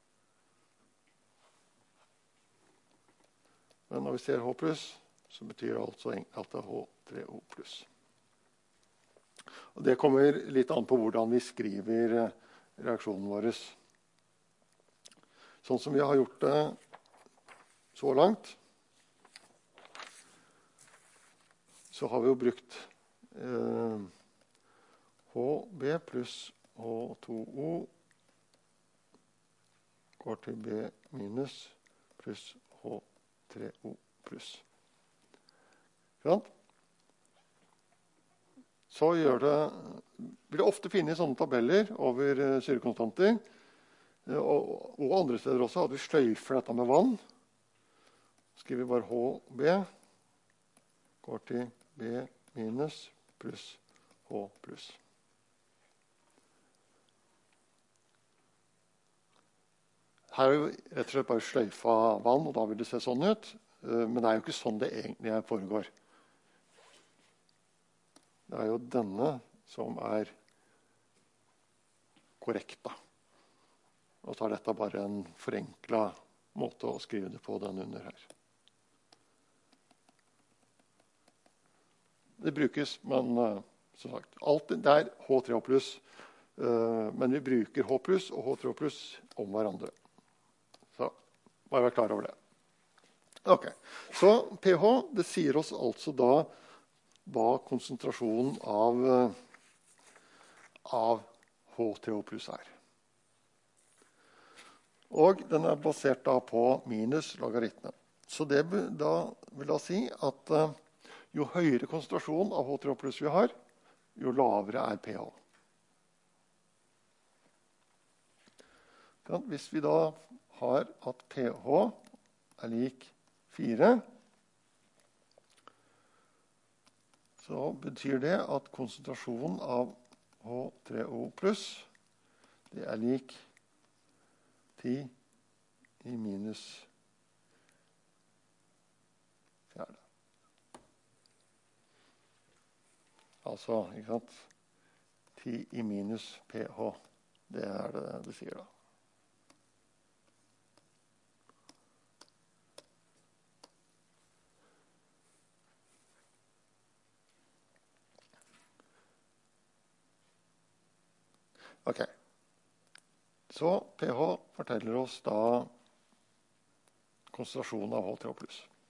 Men når vi ser H pluss, så betyr det altså at det er H3O pluss. Og det kommer litt an på hvordan vi skriver reaksjonen vår. Sånn som vi har gjort det så langt, så har vi jo brukt HB pluss H2O går til B minus pluss H3O pluss. Så blir det ofte finnet sånne tabeller over syrekonstanter, og andre steder også, at vi sløyfer dette med vann. Skriver bare HB går til B minus pluss H pluss. Her er jo rett og slett bare sløyfa vann, og da vil det se sånn ut. Men det er jo ikke sånn det egentlig foregår. Det er jo denne som er korrekt, da. Og så er dette bare en forenklet måte å skrive det på den under her. Det brukes, men som sagt, alt det er H3O pluss, men vi bruker H pluss og H3O pluss om hverandre. Så bare vær klar over det. Ok, så pH, det sier oss altså da hva konsentrasjonen av H3O pluss er. Og den er basert da på minus logaritmen. Så det vil da si at jo høyere konsentrasjon av H3O+ vi har, jo lavere er pH. Hvis vi da har at pH er lik 4, så betyr det at konsentrasjonen av H3O+, det er lik 10 i minus fjerde. Altså, ikke sant? 10 i minus pH. Det er det sier da. Ok. Så pH forteller oss da konsentrasjonen av H3O+.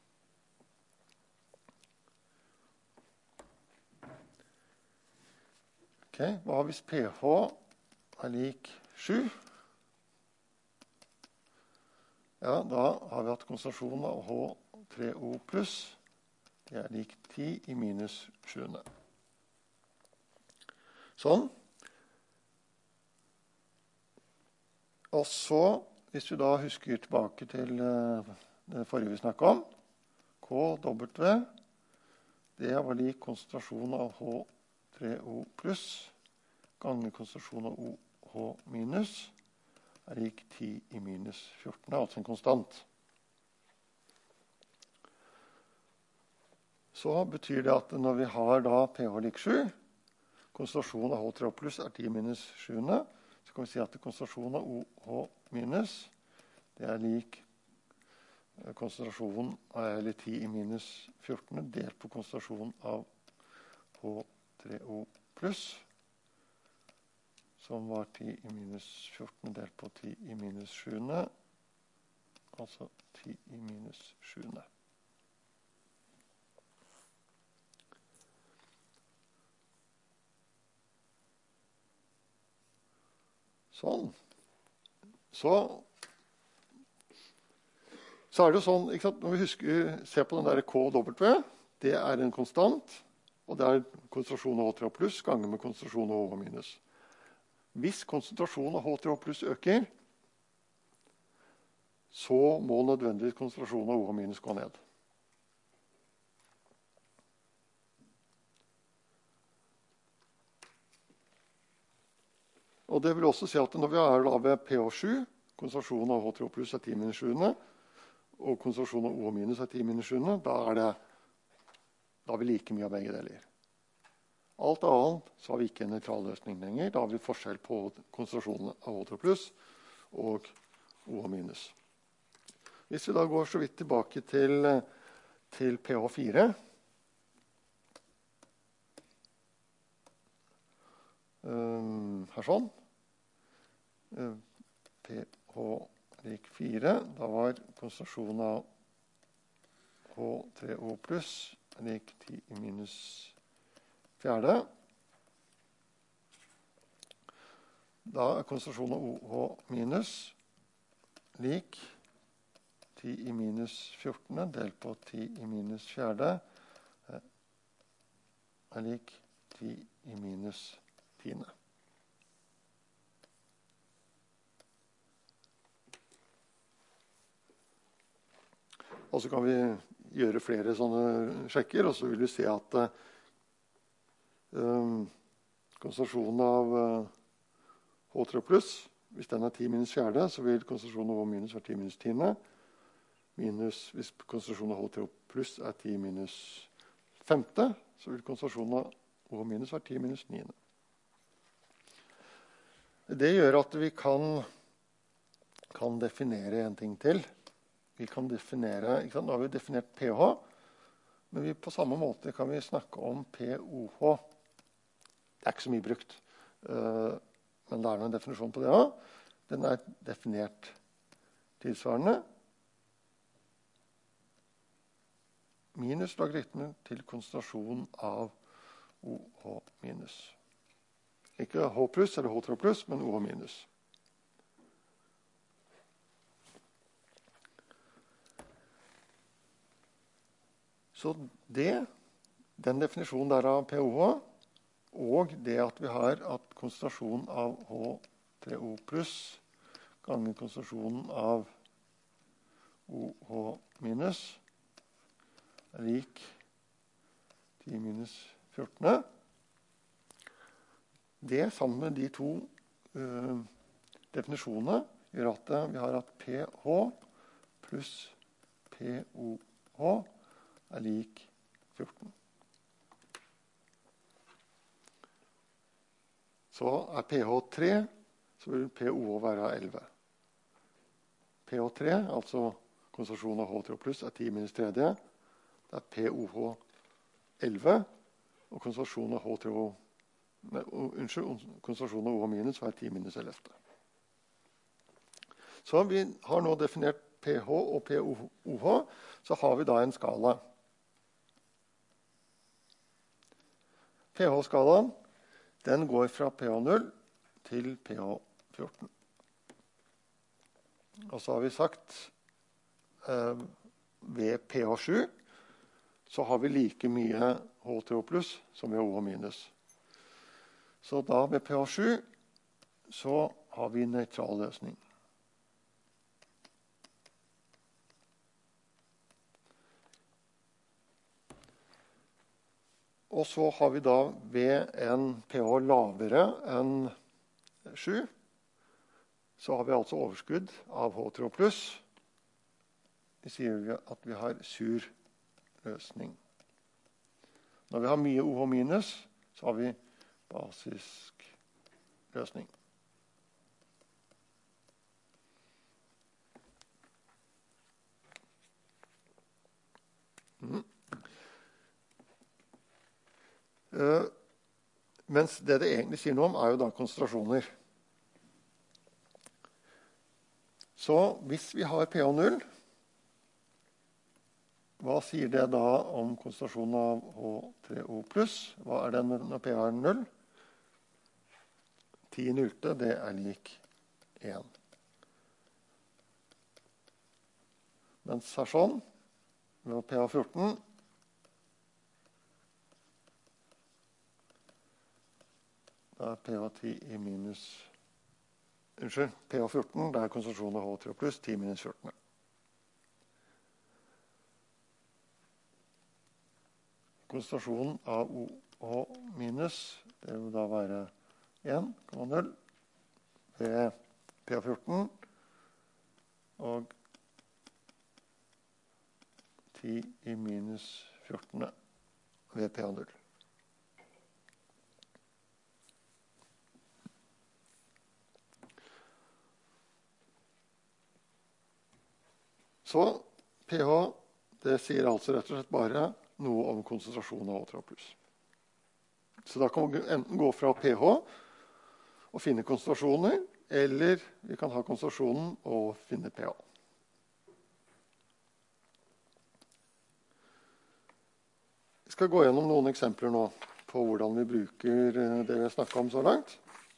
Ok, hva hvis pH er lik 7? Ja, da har vi hatt konsentrasjonen av H3O+. Det er lik 10 i minus 7. Sånn. Og så, hvis vi da husker tilbake til det forrige vi snakket om, KW, det var lik konsentrasjonen av H3O+, ganger konsentrasjonen av OH-, er lik 10 i minus 14, altså en konstant. Så betyr det at når vi har da pH lik 7, konsentrasjonen av H3O+ er 10 minus 7, så kan vi si at konsentrasjonen av OH-, det er lik konsentrasjonen, eller 10 i minus 14, delt på konsentrasjonen av H3O+, som var 10 i minus 14 delt på 10 i minus 7, altså 10 i minus 7. Sånn. Så er det jo sånn, ikke sant? Når vi ser på den der KW, det er en konstant, og det er konsentrasjonen av H3O+ ganger med konsentrasjonen av OH-. Hvis konsentrasjonen av H3O+ øker, så må nødvendigvis konsentrasjonen av OH- gå ned. Og det vil også si at når vi er da ved pH7, konsentrasjonen av H3O+ er 10 minus 7, og konsentrasjonen av OH- er 10 minus 7, da har vi like mye av begge deler. Alt annet så har vi ikke en nøytral løsning lenger. Da har vi forskjell på konsentrasjonen av H3O+ og OH-. Hvis vi da går så vidt tilbake til pH4, her sånn, pH lik 4, da var konsentrasjonen av H3O+ lik 10 i minus 4. Da er konsentrasjonen av OH- lik 10 i minus 14 delt på 10 i minus 4 er lik 10 i minus 10. Og så kan vi gjøre flere sånne sjekker, og så vil vi se at konsentrasjonen av H3O+, hvis den er 10 minus 4, så vil konsentrasjonen av OH- være 10 minus 10. Hvis konsentrasjonen av H3O+ er 10 minus 5, så vil konsentrasjonen av OH- være 10 minus 9. Det gjør at vi kan definere en ting til. Vi kan definere, ikke sant? Nå har vi definert pH, men på samme måte kan vi snakke om pOH. Det er ikke så mye brukt, men det er en definisjon på det også. Den er definert tilsvarende. Minus logaritmen til konsentrasjon av OH-. Ikke H+ eller H3O+, men OH-. Så den definisjonen der av POH, og det at vi har at konsentrasjonen av H3O pluss ganger konsentrasjonen av OH minus er lik 10 minus 14. Det sammen med de to definisjonene gjør at vi har at pH pluss POH er lik 14. Så er pH 3, så vil POH være 11. pH 3, altså konsentrasjonen av H3O pluss, er 10 minus 3. Det er POH 11, og konsentrasjonen av konsentrasjonen av OH minus er 10 minus 11. Så vi har nå definert pH og POH, så har vi da en skala. pH-skalaen, den går fra pH 0 til pH 14. Og så har vi sagt ved pH 7 så har vi like mye H3O pluss som ved OH minus. Så da ved pH 7 så har vi en nøytral løsning. Og så har vi da ved en pH lavere enn 7, så har vi altså overskudd av H3O pluss. Det sier at vi har sur løsning. Når vi har mye OH minus, så har vi basisk løsning. Mens det egentlig sier noe om er jo da konsentrasjoner. Så hvis vi har pH 0, hva sier det da om konsentrasjonen av H3O pluss? Hva er det når pH er 0? 10 nulte, det er lik 1. Mens her sånn, ved pH 14, da er pH 10 i minus... Unnskyld, pH 14, det er konsentrasjonen av H3O pluss, 10 minus 14. Konsentrasjonen av OH minus, det vil da være 1,0 ved pH 14 og 10 i minus 14 ved pH 0. Så pH, det sier altså rett og slett bare noe om konsentrasjonen av H3O pluss. Så da kan vi enten gå fra pH og finne konsentrasjoner, eller vi kan ha konsentrasjonen og finne pH. Vi skal gå gjennom noen eksempler nå på hvordan vi bruker det vi har snakket om så langt.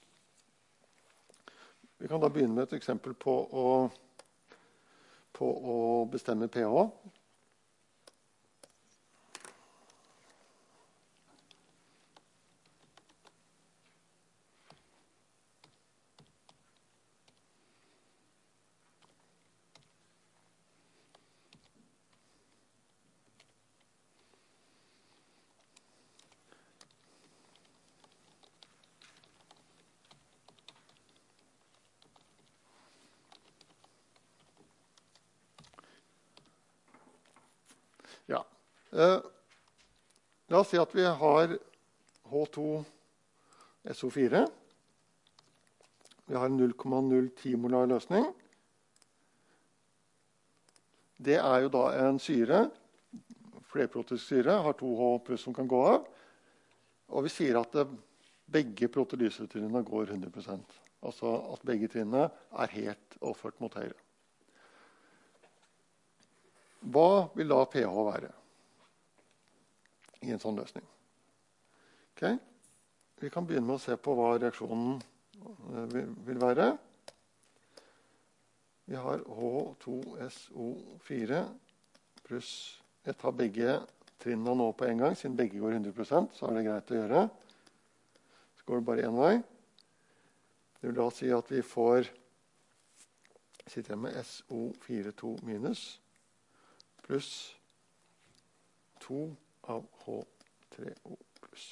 Vi kan da begynne med et eksempel på å bestemme pH. Ja. La oss si at vi har H2SO4. Vi har en 0,010 molar løsning. Det er jo da en syre, flerprotisk syre, har 2H pluss som kan gå av. Og vi sier at begge proteolysetrinnene går 100%. Altså at begge trinnene er helt overført mot høyre. Hva vil da pH være i en sånn løsning? Okay. Vi kan begynne med å se på hva reaksjonen vil være. Vi har H2SO4 pluss, jeg tar begge trinnene nå på en gang, siden begge går 100%, så er det greit å gjøre. Så går det bare en vei. Det vil da si at vi får, sitter jeg med SO42 minus, pluss 2 av H3O pluss.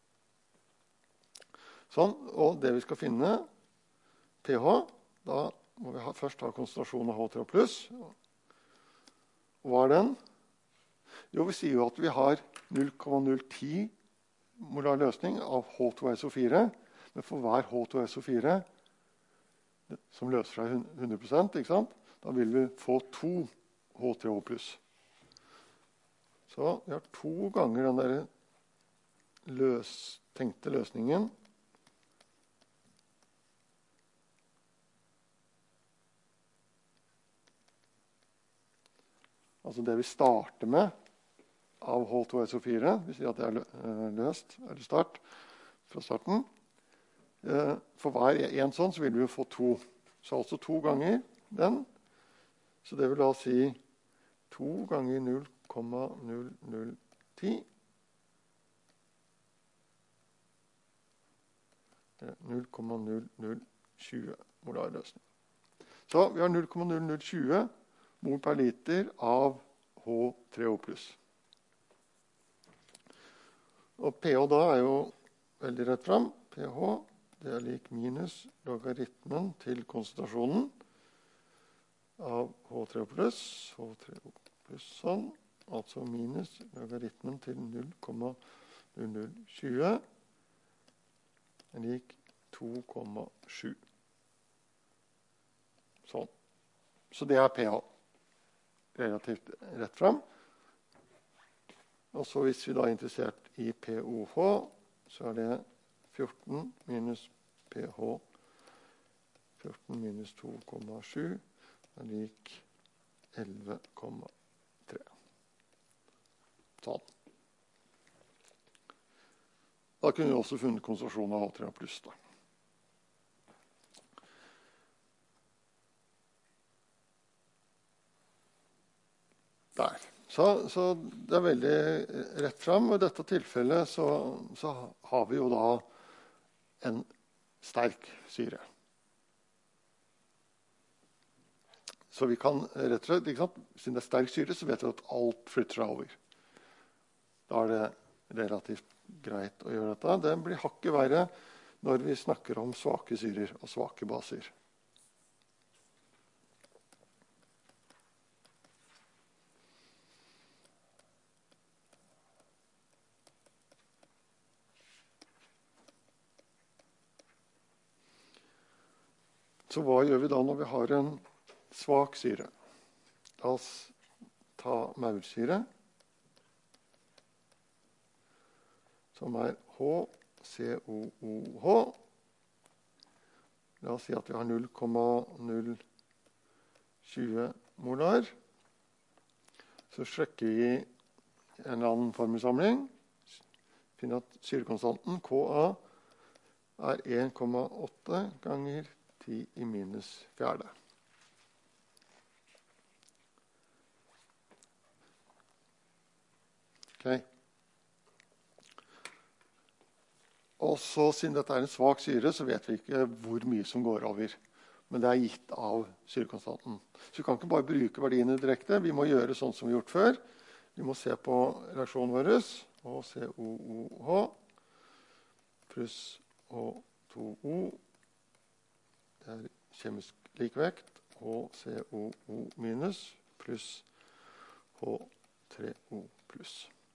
Sånn, og det vi skal finne, pH, da må vi først ha konsentrasjonen av H3O pluss. Hva er den? Jo, vi sier jo at vi har 0,010 molar løsning av H2SO4, men for hver H2SO4 som løser seg 100%, ikke sant? Da vil vi få 2 H3O pluss. Så vi har 2 ganger den der tenkte løsningen. Altså det vi starter med av H2SO4, vi sier at det er løst, eller start, fra starten. For hver en sånn så vil vi jo få 2. Så altså 2 ganger den. Så det vil da si 2 ganger 0,0010. 0,0020 molar løsning. Så vi har 0,0020 mol per liter av H3O pluss. Og pH da er jo veldig rett frem. pH det er lik minus logaritmen til konsentrasjonen av H3O pluss. H3O pluss sånn. Altså minus logaritmen til 0,0020 er lik 2,7. Sånn. Så det er pH. Relativt rett frem. Og så hvis vi da er interessert i pOH, så er det 14 minus pH. 14 minus 2,7 er lik 11,3. Sånn. Da kunne vi også funnet konsentrasjonen av H3 pluss da. Der. Så det er veldig rett frem. Og i dette tilfellet så har vi jo da en sterk syre. Så vi kan rett og slett, ikke sant? Siden det er sterk syre, så vet vi at alt flytter seg over. Da er det relativt greit å gjøre dette. Det blir hakket verre når vi snakker om svake syrer og svake baser. Så hva gjør vi da når vi har en svak syre? La oss ta maursyre, som er HCOOH. La oss si at vi har 0,020 molar. Så sjekker vi en eller annen formelsamling. Finner at syrekonstanten Ka er 1,8 ganger 10 i minus fjerde. Okay. Og så, siden dette er en svak syre, så vet vi ikke hvor mye som går over. Men det er gitt av syrekonstanten. Så vi kan ikke bare bruke verdiene direkte. Vi må gjøre sånn som vi har gjort før. Vi må se på reaksjonen vår. HCOOH pluss H2O. Det er kjemisk likvekt. HCOO minus pluss H3O pluss.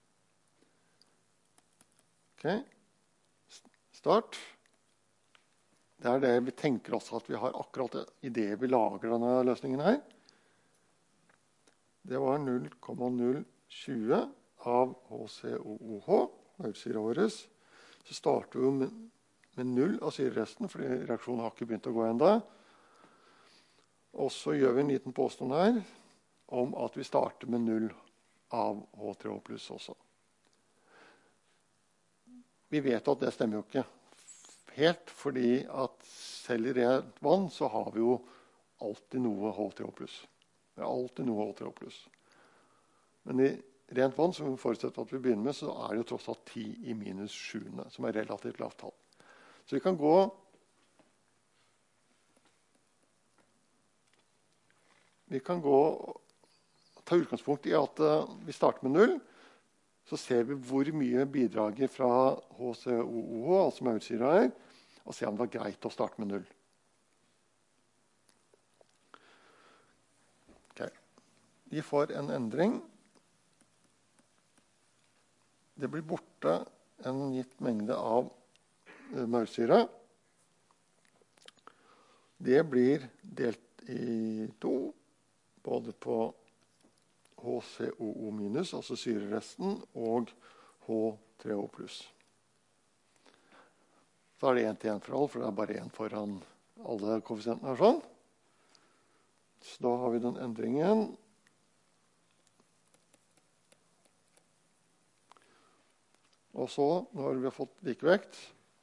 Ok. Start. Det er det vi tenker også at vi har akkurat i det vi lager denne løsningen her. Det var 0,020 av HCOOH, maursyra vår. Så starter vi med 0 av syreresten, fordi reaksjonen har ikke begynt å gå enda. Og så gjør vi en liten påstand her om at vi starter med 0 av H3O pluss også. Vi vet at det stemmer jo ikke helt, fordi at selv i rent vann så har vi jo alltid noe H3O pluss. Det er alltid noe H3O pluss. Men i rent vann, som vi forutsetter at vi begynner med, så er det jo tross alt 10 i minus 7, som er relativt lavt tall. Så vi kan ta utgangspunkt i at vi starter med 0, så ser vi hvor mye bidraget fra HCOOH, altså maursyra er, og se om det var greit å starte med 0. Okay. Vi får en endring. Det blir borte en gitt mengde av maursyre. Det blir delt i 2, både på HCOO minus, altså syreresten, og H3O pluss. Så er det 1-1 forhold, for det er bare 1 foran alle koeffisientene her sånn. Så da har vi den endringen. Og så, når vi har fått likevekt,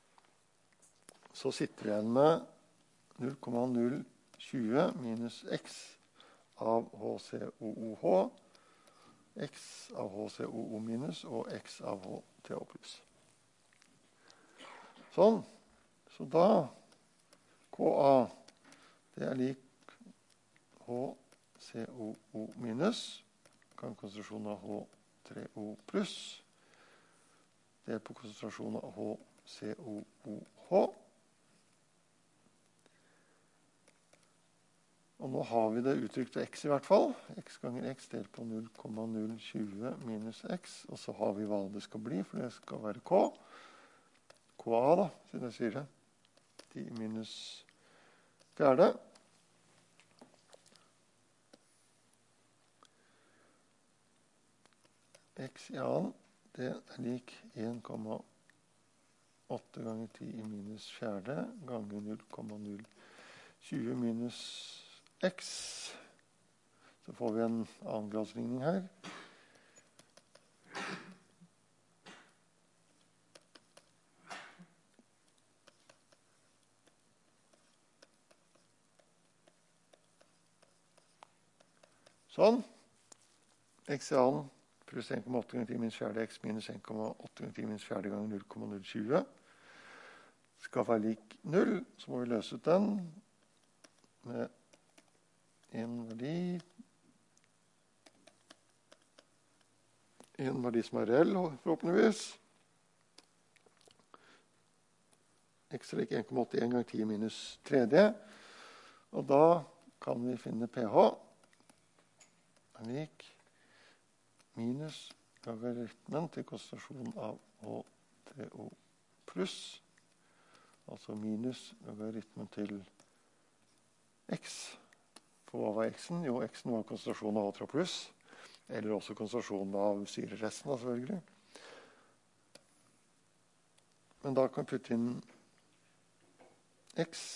så sitter vi igjen med 0,020 minus x av HCOOH, x av HCOO minus og x av H3O pluss. Sånn. Så da KA, det er lik HCOO minus, kan konsentrasjonen av H3O pluss, det er på konsentrasjonen av HCOOH. Og nå har vi det uttrykt til x i hvert fall. X ganger x delt på 0,020 minus x. Og så har vi hva det skal bli, for det skal være k. KA da, siden jeg sier det. 10 minus 4. X i annen, det er lik 1,8 ganger 10 i minus 4 ganger 0,020 minus x. Så får vi en annen gradsligning her. Sånn. X i annen pluss 1,8 ganger 10 minus 4 x minus 1,8 ganger 10 minus 4 ganger 0,020 skal være lik 0. Så må vi løse ut den med en verdi som er reell, forhåpentligvis. X er lik 1,81 ganger 10 minus 3D. Og da kan vi finne pH. Er lik minus logaritmen til konsentrasjonen av H3O pluss. Altså minus logaritmen til x. For hva var x-en? Jo, x-en var konsentrasjonen av H3O pluss. Eller også konsentrasjonen av syreresten, selvfølgelig. Men da kan vi putte inn x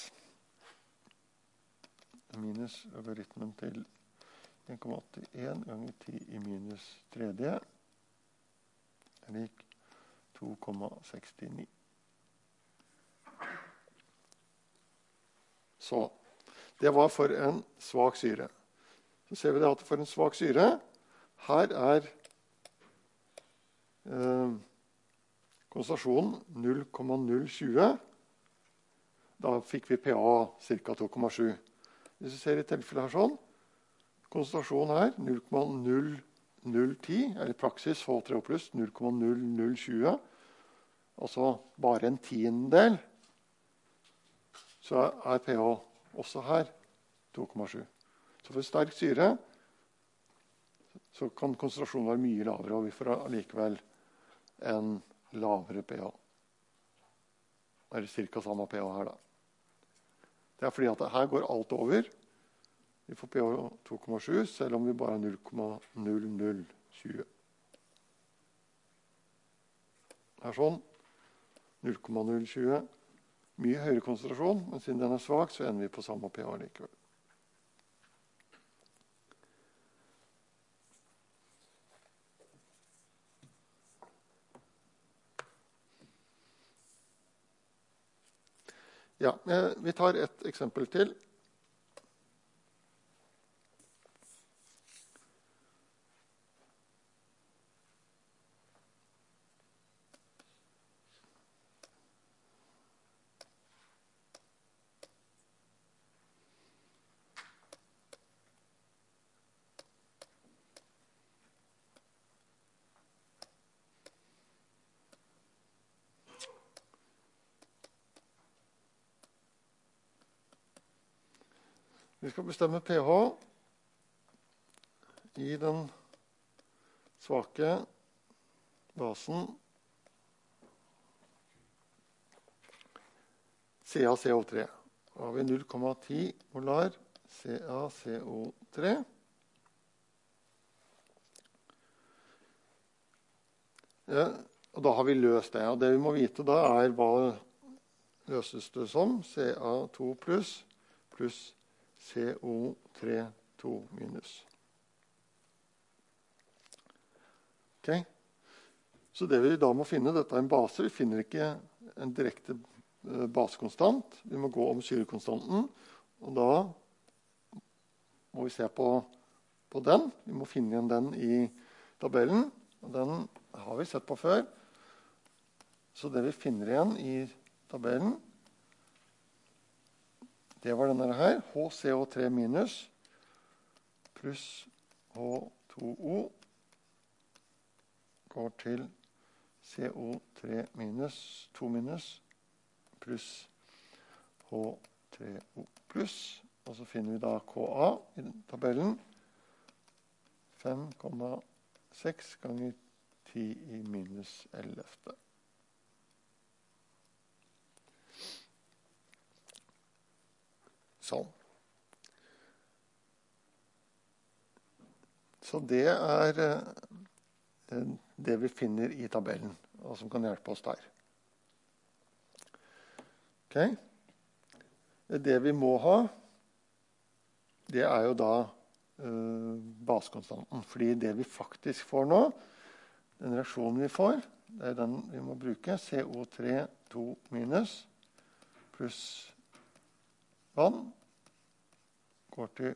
minus logaritmen til 1,81 ganger 10 i minus 3D er lik 2,69. Så det var for en svak syre. Så ser vi det at for en svak syre, her er konsentrasjonen 0,020. Da fikk vi pH ca. 2,7. Hvis vi ser i tilfellet her sånn, konsentrasjonen her 0,0010, eller i praksis H3O pluss 0,0020, altså bare en tiendedel, så er pH også her 2,7. Så for sterk syre så kan konsentrasjonen være mye lavere, og vi får allikevel en lavere pH. Det er ca. samme pH her da. Det er fordi at her går alt over. Vi får pH 2,7, selv om vi bare har 0,0020. Her sånn. 0,020. Mye høyere konsentrasjon, men siden den er svak, så ender vi på samme pH likevel. Ja, vi tar et eksempel til. Vi skal bestemme pH i den svake basen CaCO3. Da har vi 0,10 molar CaCO3. Ja, og da har vi løst det. Og det vi må vite da hva løses det som? Ca2 pluss CO32 minus. Ok? Så det vi da må finne, dette er en base. Vi finner ikke en direkte basekonstant. Vi må gå om syrekonstanten. Og da må vi se på den. Vi må finne igjen den i tabellen. Og den har vi sett på før. Så det vi finner igjen i tabellen, det var denne her. HCO3 minus pluss H2O går til CO3 minus 2 minus pluss H3O pluss. Og så finner vi da Ka i tabellen. 5,6 ganger 10 i minus 11. Sånn. Så det er det vi finner i tabellen, og som kan hjelpe oss der. Ok. Det vi må ha, det er jo da basekonstanten. Fordi det vi faktisk får nå, den reaksjonen vi får, det er den vi må bruke. CO3 2 minus pluss vann går til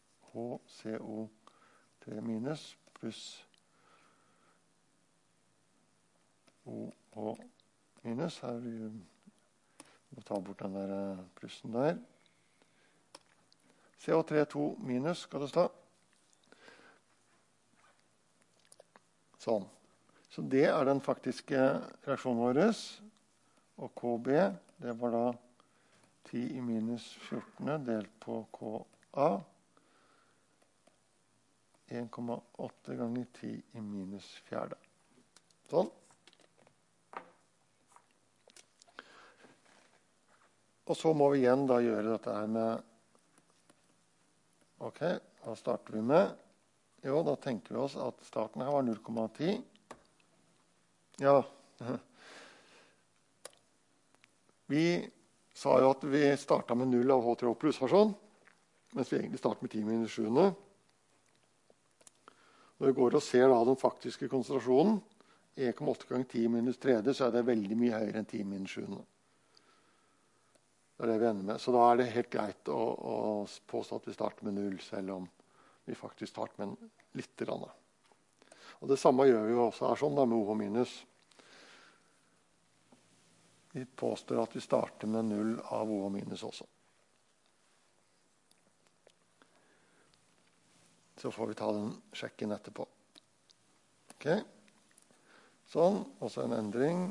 HCO3 minus pluss OH minus. Her vi må ta bort den der plussen der. CO3 2 minus skal det stå. Sånn. Så det er den faktiske reaksjonen vår. Og KB, det var da 10 i minus 14 delt på Ka. 1,8 ganger 10 i minus 4. Sånn. Og så må vi igjen da gjøre dette her med... Ok, hva starter vi med? Jo, da tenker vi oss at starten her var 0,10. Ja. Vi sa jo at vi startet med 0 av H3O pluss her sånn, mens vi egentlig starter med 10 minus 7. Når vi går og ser da den faktiske konsentrasjonen, 1,8 ganger 10 minus 3, så er det veldig mye høyere enn 10 minus 7. Det er det vi ender med. Så da er det helt greit å påstå at vi starter med 0, selv om vi faktisk starter med litt grann. Og det samme gjør vi jo også her sånn da, med OH minus. Vi påstår at vi starter med 0 av OH minus også. Så får vi ta den sjekken etterpå. Ok. Sånn, og så en endring.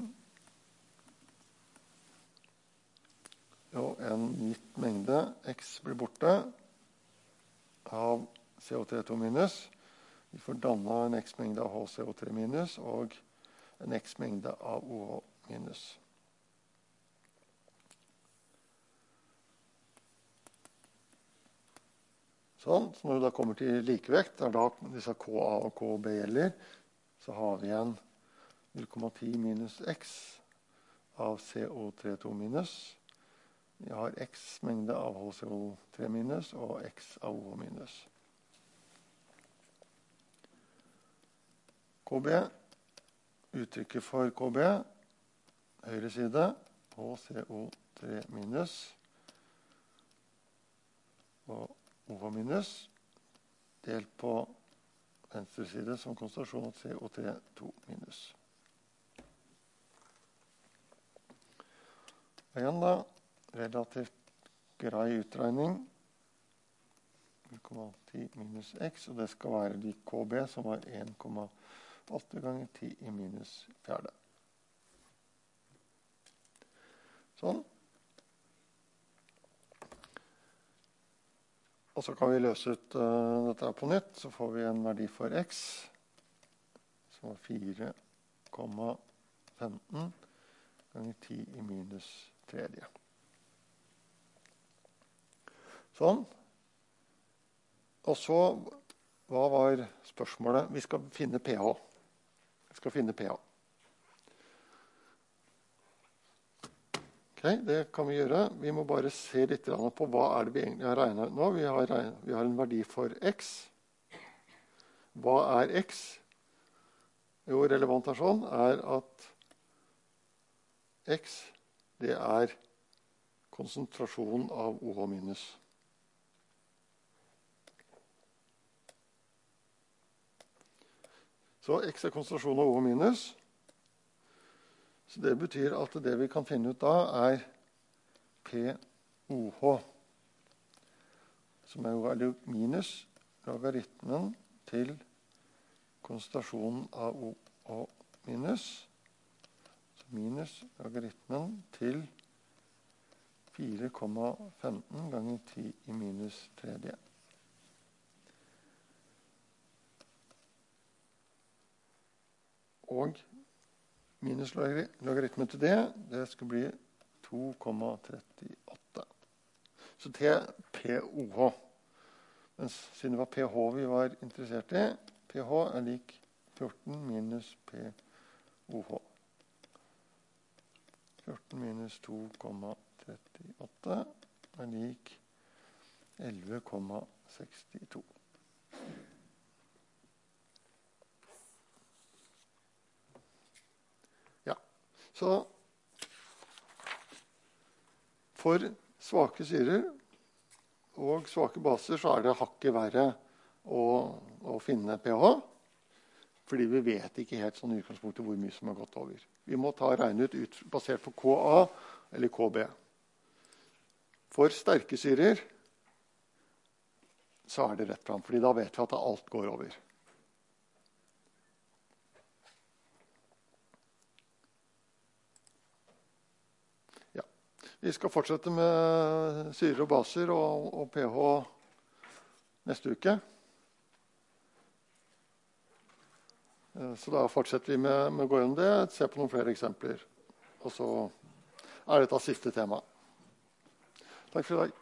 Og en gitt mengde X blir borte av CO3 minus. Vi får dannet en X-mengde av HCO3 minus og en X-mengde av OH minus. Sånn, så når vi da kommer til likevekt, der da disse Ka og KB gjelder, så har vi igjen 0,10 minus X av CO3 minus. Vi har X mengde av HCO3 minus og X av OH minus. KB, uttrykket for KB, høyre side, HCO3 minus og OH minus, delt på venstre side som konsentrasjon av CO3 minus. Igjen da, relativt grei utregning. 0,10 minus X, og det skal være lik KB, som var 1,8 ganger 10 i minus 4. Sånn. Og så kan vi løse ut dette her på nytt. Så får vi en verdi for x, som var 4,15 ganger 10 i minus tredje. Sånn. Og så, hva var spørsmålet? Vi skal finne pH. Ok, det kan vi gjøre. Vi må bare se litt på hva er det vi egentlig har regnet nå. Vi har en verdi for x. Hva er x? Jo, relevantasjon er at x, det er konsentrasjonen av OH minus. Så x er konsentrasjonen av OH minus. Så det betyr at det vi kan finne ut da er pOH, som er jo minus logaritmen til konsentrasjonen av OH minus. Så minus logaritmen til 4,15 ganger 10 i minus tredje. Og minus logaritmen til det skal bli 2,38. Så til pOH. Men siden det var pH vi var interessert i, pH er lik 14 minus pOH. 14 minus 2,38 er lik 11,62. Så for svake syrer og svake baser så er det hakket verre å finne pH, fordi vi vet ikke helt sånn i utgangspunktet hvor mye som har gått over. Vi må regne ut basert på KA eller KB. For sterke syrer så er det rett fram, fordi da vet vi at alt går over. Vi skal fortsette med syrer og baser og pH neste uke. Så da fortsetter vi med å gå gjennom det, se på noen flere eksempler. Og så er dette siste tema. Takk for i dag.